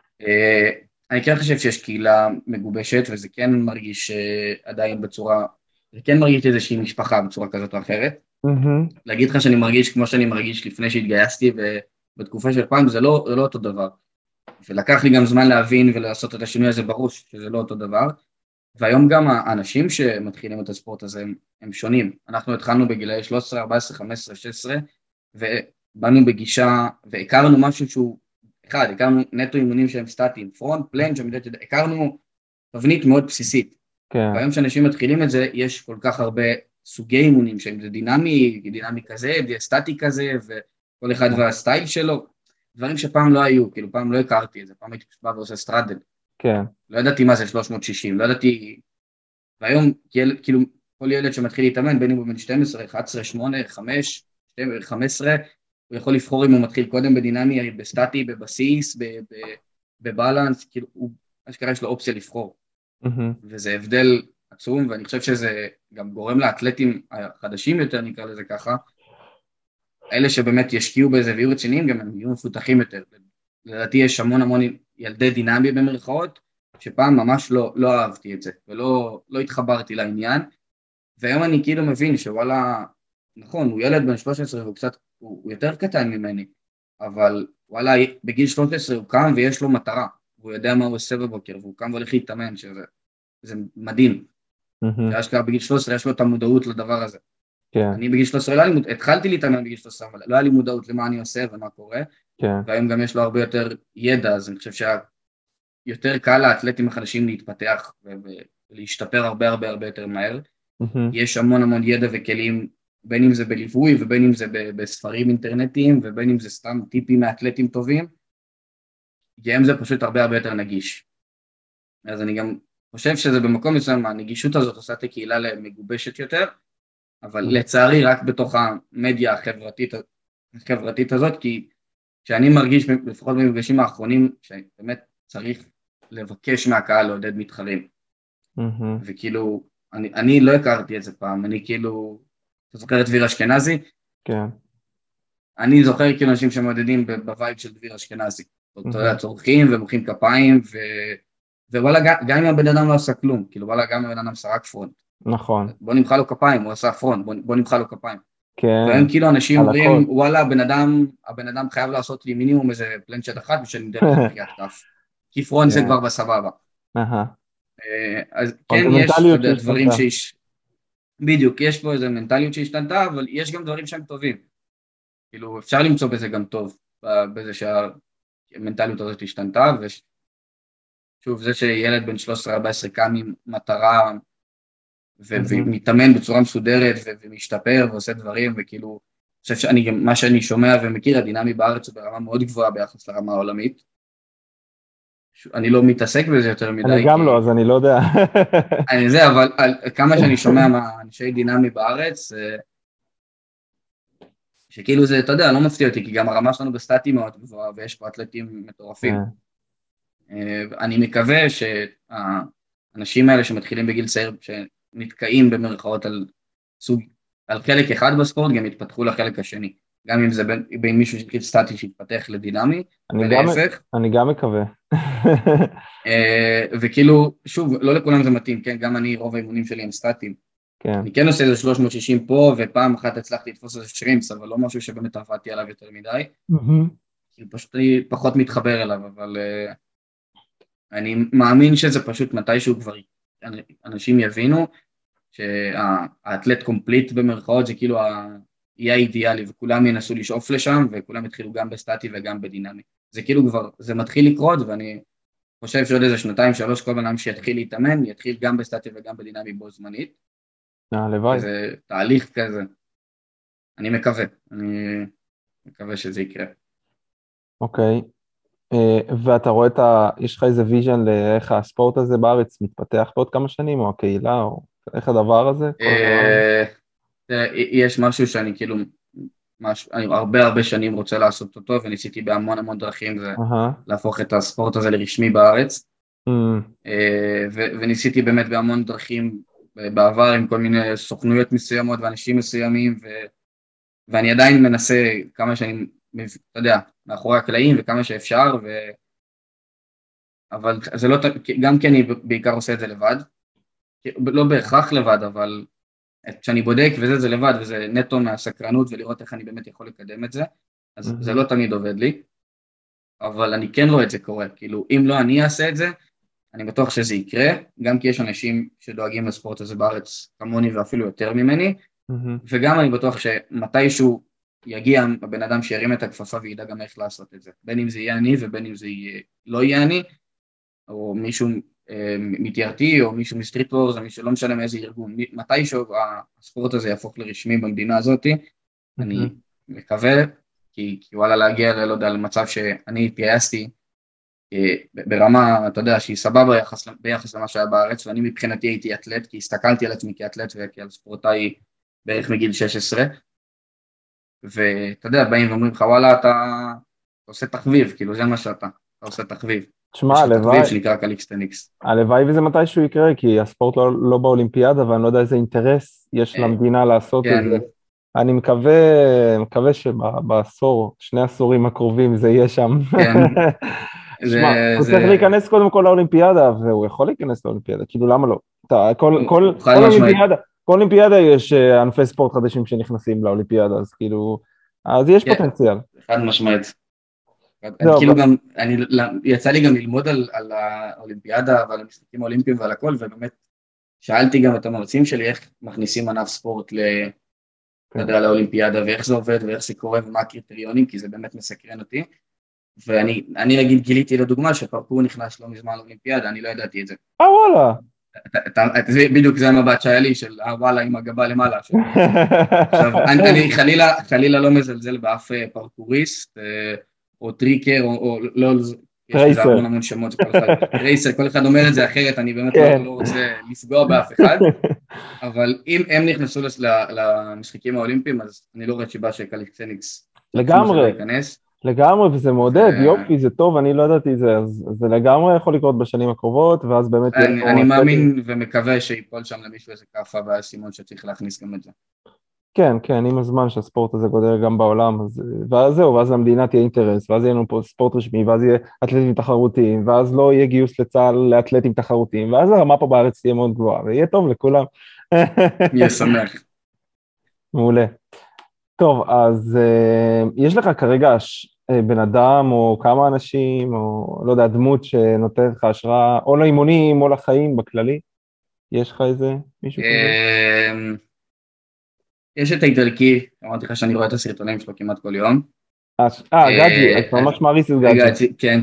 אני כן חושב שיש קהילה מגובשת, וזה כן מרגיש עדיין בצורה, זה כן מרגיש איזושהי משפחה בצורה כזאת או אחרת. להגיד לך שאני מרגיש כמו שאני מרגיש לפני שהתגייסתי, ובתקופה של פעם זה לא אותו דבר. ולקח לי גם זמן להבין ולעשות את השינוי הזה בראש, שזה לא אותו דבר. והיום גם האנשים שמתחילים את הספורט הזה הם שונים. אנחנו התחלנו בגילאי 13, 14, 15, 16, ובאנו בגישה, והכרנו משהו שהוא, הכרנו נטו אימונים שהם סטטיים, פרונט, פלנג', הכרנו תבנית מאוד בסיסית. כן. והיום שאנשים מתחילים את זה, יש כל כך הרבה סוגי אימונים שהם דינמי כזה, סטטי כזה, וכל אחד והסטייל שלו, דברים שפעם לא היו, כאילו פעם לא הכרתי את זה, פעם הייתי פשוט בא ועושה סטרדל. כן. לא ידעתי מה זה 360, לא ידעתי, והיום כאילו כל ילד שמתחיל להתאמן, בין אם הוא בן 12, 11, 8, 5, 15, הוא יכול לבחור אם הוא מתחיל קודם בדינמי, בסטטי, בבסיס, בבלנס, כאילו הוא, אשכרה יש לו אופציה לבחור. וזה הבדל עצום, ואני חושב שזה גם גורם לאתלטים החדשים יותר, נקרא לזה ככה, אלה שבאמת ישקיעו בזה ויהיו רציניים, גם הם יהיו מפותחים יותר. לדעתי יש המון ילדי דינמי במרכאות, שפעם ממש לא אהבתי את זה, ולא התחברתי לעניין, והיום אני כאילו מבין שוואלה, נכון, הוא ילד בן 13 הוא יותר קטן ממני, אבל וואלה, בגיל 13 הוא קם ויש לו מטרה, הוא יודע מה הוא עושה בבוקר, והוא קם והולך להתאמן, שזה מדהים, שאשכרה בגיל 13 יש לו את המודעות לדבר הזה. כן. אני בגיל 13 התחלתי להתאמן בגיל 13, אבל לא היה לי מודעות למה אני עושה ומה קורה, כן. והיום גם יש לו הרבה יותר ידע, אז אני חושב שיותר קל לאתלטים החדשים להתפתח ולהשתפר הרבה יותר מהר. יש המון ידע וכלים, בין אם זה בליווי ובין אם זה בספרים אינטרנטיים ובין אם זה סתם טיפים מאתלטים טובים, גם זה פשוט הרבה יותר נגיש. אז אני גם חושב שזה במקום מסוים, הנגישות הזאת עושה את הקהילה למגובשת יותר, אבל לצערי רק בתוך המדיה החברתית הזאת, כי שאני מרגיש לפחות במפגשים האחרונים שבאמת צריך לבקש מהקהל לעודד מתחרים, וכאילו אני לא הכרתי את זה פעם, אני כאילו, אתה זוכר את דביר אשכנזי? כן. אני זוכר כאילו אנשים שמעודדים בווייב של דביר אשכנזי, אתה יודע, צורכים ומוחאים כפיים, ווואלה, גם אם הבן אדם לא עשה כלום, כאילו וואלה, גם אם הבן אדם עשה רק פרונט. נכון. בוא נמחא לו כפיים, הוא עשה פרונט, בוא נמחא לו כפיים. כן. והיום כאילו אנשים אומרים, וואלה, הבן אדם חייב לעשות לי מינימום איזה פלנצ'ט אחת, ושאני מדרך מחיית כף. כי פרונט זה כבר בסבבה. אז כן יש, אתה יודע, דברים בדיוק, יש פה איזו מנטליות שהשתנתה, אבל יש גם דברים שהם טובים. כאילו, אפשר למצוא בזה גם טוב, בזה שהמנטליות הזאת השתנתה, ושוב, זה שילד בן 13-14 קם עם מטרה, ומתאמן בצורה מסודרת, ומשתפר, ועושה דברים, וכאילו, אני חושב מה שאני שומע ומכיר, הדינמי בארץ הוא ברמה מאוד גבוהה ביחס לרמה העולמית. אני לא מתעסק בזה יותר מדי. אני גם לא, אז אני לא יודע. אבל כמה שאני שומע מהאנשי דינמי בארץ, שכאילו זה, אתה יודע, לא מפתיע אותי, כי גם הרמה שלנו בסטטי מאוד גבוהה, ויש פה אתלטים מטורפים. אני מקווה שהאנשים האלה שמתחילים בגיל צעיר, שנתקעים במרכאות על חלק אחד בספורט, גם יתפתחו לחלק השני. גם אם זה בין מישהו שהתחיל סטטי שהתפתח לדינמי, ולהפך. אני גם מקווה. וכאילו, שוב, לא לכולם זה מתאים, כן? גם אני, רוב האימונים שלי הם סטטיים. אני כן עושה איזה 360 פה, ופעם אחת הצלחתי לתפוס איזה שרימפס, אבל לא משהו שבאמת עבדתי עליו יותר מדי. כי פשוט אני פחות מתחבר אליו, אבל אני מאמין שזה פשוט מתישהו כבר אנשים יבינו, שהאתלט קומפליט במרכאות זה כאילו יהיה האידיאלי, וכולם ינסו לשאוף לשם, וכולם יתחילו גם בסטטי וגם בדינמי. זה כאילו כבר, זה מתחיל לקרות, ואני חושב שעוד איזה 2-3 כל בנם שיתחיל להתאמן, יתחיל גם בסטטי וגם בדינמי בו זמנית, הלוואי. איזה תהליך כזה. אני מקווה שזה יקרה. אוקיי. ואתה רואה יש לך איזה ויז'ן לאיך הספורט הזה בארץ מתפתח בעוד כמה שנים, או הקהילה, או איך הדבר הזה, כל הדבר הזה? יש משהו שאני כאילו, אני הרבה שנים רוצה לעשות אותו, וניסיתי בהמון דרכים, זה אהה. להפוך את הספורט הזה לרשמי בארץ, אמ, וניסיתי באמת בהמון דרכים בעבר עם כל מיני סוכנויות מסוימות ואנשים מסוימים, ואני עדיין מנסה כמה שאני, אתה יודע, מאחורי הקלעים וכמה שאפשר, אבל זה לא, גם כי אני בעיקר עושה את זה לבד, לא בהכרח לבד, אבל כשאני בודק וזה, זה לבד, וזה נטו מהסקרנות ולראות איך אני באמת יכול לקדם את זה, אז זה לא תמיד עובד לי, אבל אני כן רואה את זה קורה, כאילו אם לא אני אעשה את זה, אני בטוח שזה יקרה, גם כי יש אנשים שדואגים לספורט הזה בארץ כמוני ואפילו יותר ממני, וגם אני בטוח שמתישהו יגיע הבן אדם שירים את הכפפה וידע גם איך לעשות את זה, בין אם זה יהיה אני ובין אם זה לא יהיה אני, או מישהו מ-TRT או מישהו מסטריט וורס, או מישהו לא משנה מאיזה ארגון, מתישהו הספורט הזה יהפוך לרשמי במדינה הזאת, אני מקווה, כי וואלה להגיע, לא יודע, למצב שאני התגייסתי ברמה, אתה יודע, שהיא סבבה ביחס למה שהיה בארץ, ואני מבחינתי הייתי אתלט, כי הסתכלתי על עצמי כאתלט וכעל ספורטאי בערך מגיל 16, ואתה יודע, באים ואומרים לך, וואלה, אתה עושה תחביב, כאילו זה מה שאתה עושה תחביב. תשמע, יש לך תחביב שנקרא קליסטניקס. הלוואי וזה מתישהו יקרה, כי הספורט לא באולימפיאדה, ואני לא יודע איזה אינטרס יש למדינה לעשות את כן, זה. אני מקווה שבעשור, 2 עשורים הקרובים זה יהיה שם. כן, שמע, הוא צריך להיכנס קודם כל לאולימפיאדה, והוא יכול להיכנס לאולימפיאדה, כאילו למה לא? חד משמעית. כל אולימפיאדה יש ענפי ספורט חדשים שנכנסים לאולימפיאדה, אז כאילו, אז יש כן, פוטנציאל. חד משמעית. זהו, כאילו גם, יצא לי גם ללמוד על האולימפיאדה ועל המשחקים האולימפיים ועל הכל, ובאמת שאלתי גם את המרצים שלי איך מכניסים ענף ספורט אתה יודע, לאולימפיאדה, ואיך זה עובד ואיך זה קורה ומה הקריטריונים, כי זה באמת מסקרן אותי. ואני אגיד, גיליתי לדוגמה שפרקור נכנס לא מזמן לאולימפיאדה, אני לא ידעתי את זה. וואלה. בדיוק זה המבט שהיה לי של וואלה עם הגבה למעלה. עכשיו, אני חלילה לא מזלזל באף פרקוריסט, או טריקר, או לא, יש לזה המון שמות, רייסר, כל אחד אומר את זה אחרת, אני באמת לא רוצה לפגוע באף אחד, אבל אם הם נכנסו למשחקים האולימפיים, אז אני לא רואה שיבה שקליסטניקס לגמרי, וזה מעודד, יופי, זה טוב, אני לא ידעתי את זה, אז זה לגמרי יכול לקרות בשנים הקרובות, ואז באמת... אני מאמין ומקווה שיפול שם למישהו איזה כאפה והסימון שצריך להכניס גם את זה. כן, עם הזמן שהספורט הזה גודל גם בעולם, ואז זהו, ואז למדינה תהיה אינטרס, ואז יהיה לנו פה ספורט רשמי, ואז יהיה אתלטים תחרותיים, ואז לא יהיה גיוס לצה"ל לאתלטים תחרותיים, ואז הרמה פה בארץ תהיה מאוד גבוהה, ויהיה טוב לכולם. יהיה שמח. מעולה. טוב, אז יש לך כרגע בן אדם או כמה אנשים, או לא יודע, דמות שנותנת לך השראה, או לאימונים או לחיים בכללי? יש לך איזה מישהו כזה? יש את האיטלקי, אמרתי לך שאני רואה את הסרטונים שלו כמעט כל יום. גאג'י, אתה ממש מעריץ את גאג'י. כן,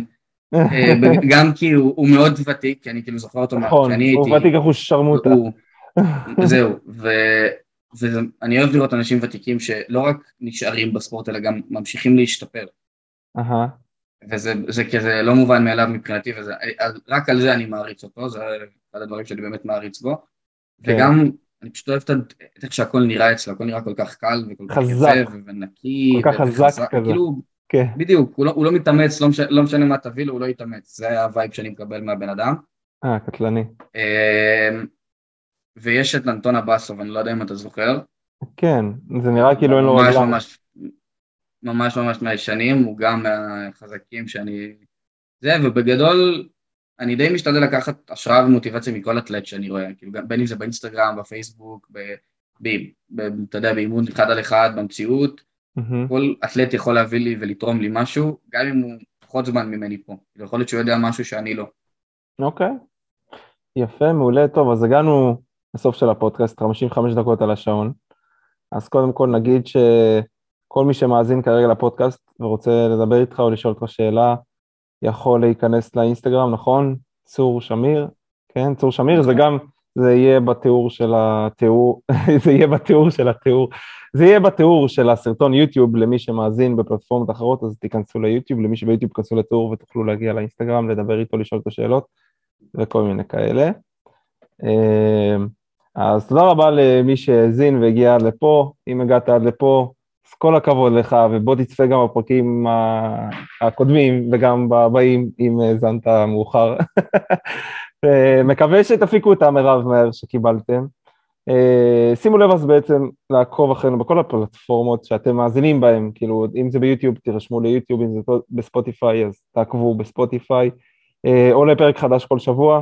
גם כי הוא מאוד ותיק, כי אני כאילו זוכר אותו נכון, הוא ותיק אחוז שרמוטה. זהו, ואני אוהב לראות אנשים ותיקים שלא רק נשארים בספורט, אלא גם ממשיכים להשתפר. וזה כזה לא מובן מאליו מבחינתי, רק על זה אני מעריץ אותו, זה אחד הדברים שאני באמת מעריץ בו, וגם אני פשוט אוהב את איך שהכל נראה אצלו, הכל נראה כל כך קל וכל כך יפה ונקי, כל כך חזק כזה, בדיוק, הוא לא מתאמץ, לא משנה מה תביא לו, הוא לא יתאמץ, זה הווייב שאני מקבל מהבן אדם. קטלני. ויש את אנטון אבאסוב, אני לא יודע אם אתה זוכר. כן, זה נראה כאילו אין לו רגליים. ממש מהישנים, הוא גם מהחזקים שאני... ובגדול, אני די משתדל לקחת השראה ומוטיבציה מכל אתלט שאני רואה, כאילו בין אם זה באינסטגרם, בפייסבוק, אתה יודע, באימון אחד על אחד, במציאות, כל אתלט יכול להביא לי ולתרום לי משהו, גם אם הוא פחות זמן ממני פה, יכול להיות שהוא יודע משהו שאני לא. אוקיי, יפה, מעולה, טוב, אז הגענו לסוף של הפודקאסט, 55 דקות על השעון, אז קודם כל נגיד שכל מי שמאזין כרגע לפודקאסט ורוצה לדבר איתך או לשאול אותך שאלה, יכול להיכנס לאינסטגרם, נכון? צור שמיר, כן, צור שמיר, זה זה יהיה בתיאור של התיאור, זה יהיה בתיאור של התיאור, זה יהיה בתיאור של הסרטון יוטיוב למי שמאזין בפלטפורמות אחרות, אז תיכנסו ליוטיוב, למי שביוטיוב כנסו לתיאור ותוכלו להגיע לאינסטגרם, לדבר איתו, לשאול את השאלות וכל מיני כאלה. אז תודה רבה למי שהאזין והגיע עד לפה, אם הגעת עד לפה, אז כל הכבוד לך, ובוא תצפה גם בפרקים הקודמים וגם בבאים אם האזנת מאוחר. ומקווה שתפיקו את המרב מהר שקיבלתם. שימו לב אז בעצם לעקוב אחרינו בכל הפלטפורמות שאתם מאזינים בהם, כאילו אם זה ביוטיוב תירשמו ליוטיוב, אם זה בספוטיפיי אז תעקבו בספוטיפיי, עולה פרק חדש כל שבוע,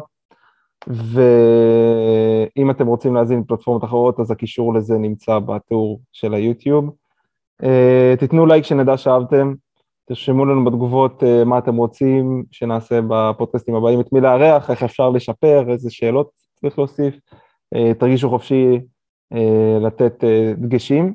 ואם אתם רוצים להאזין פלטפורמות אחרות אז הקישור לזה נמצא בתיאור של היוטיוב. תיתנו לייק שנדע שאהבתם, תרשמו לנו בתגובות מה אתם רוצים שנעשה בפודקאסטים הבאים, את מי לארח, איך אפשר לשפר, איזה שאלות צריך להוסיף, תרגישו חופשי לתת דגשים.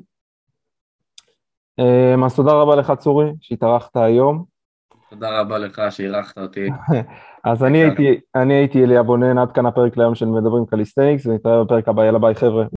אז תודה רבה לך צורי שהתארחת היום. תודה רבה לך שאירחת אותי. אז אני הייתי אליה בונן, עד כאן הפרק להיום של מדברים קליסטניקס, ונתראה בפרק הבא, יאללה ביי חבר'ה.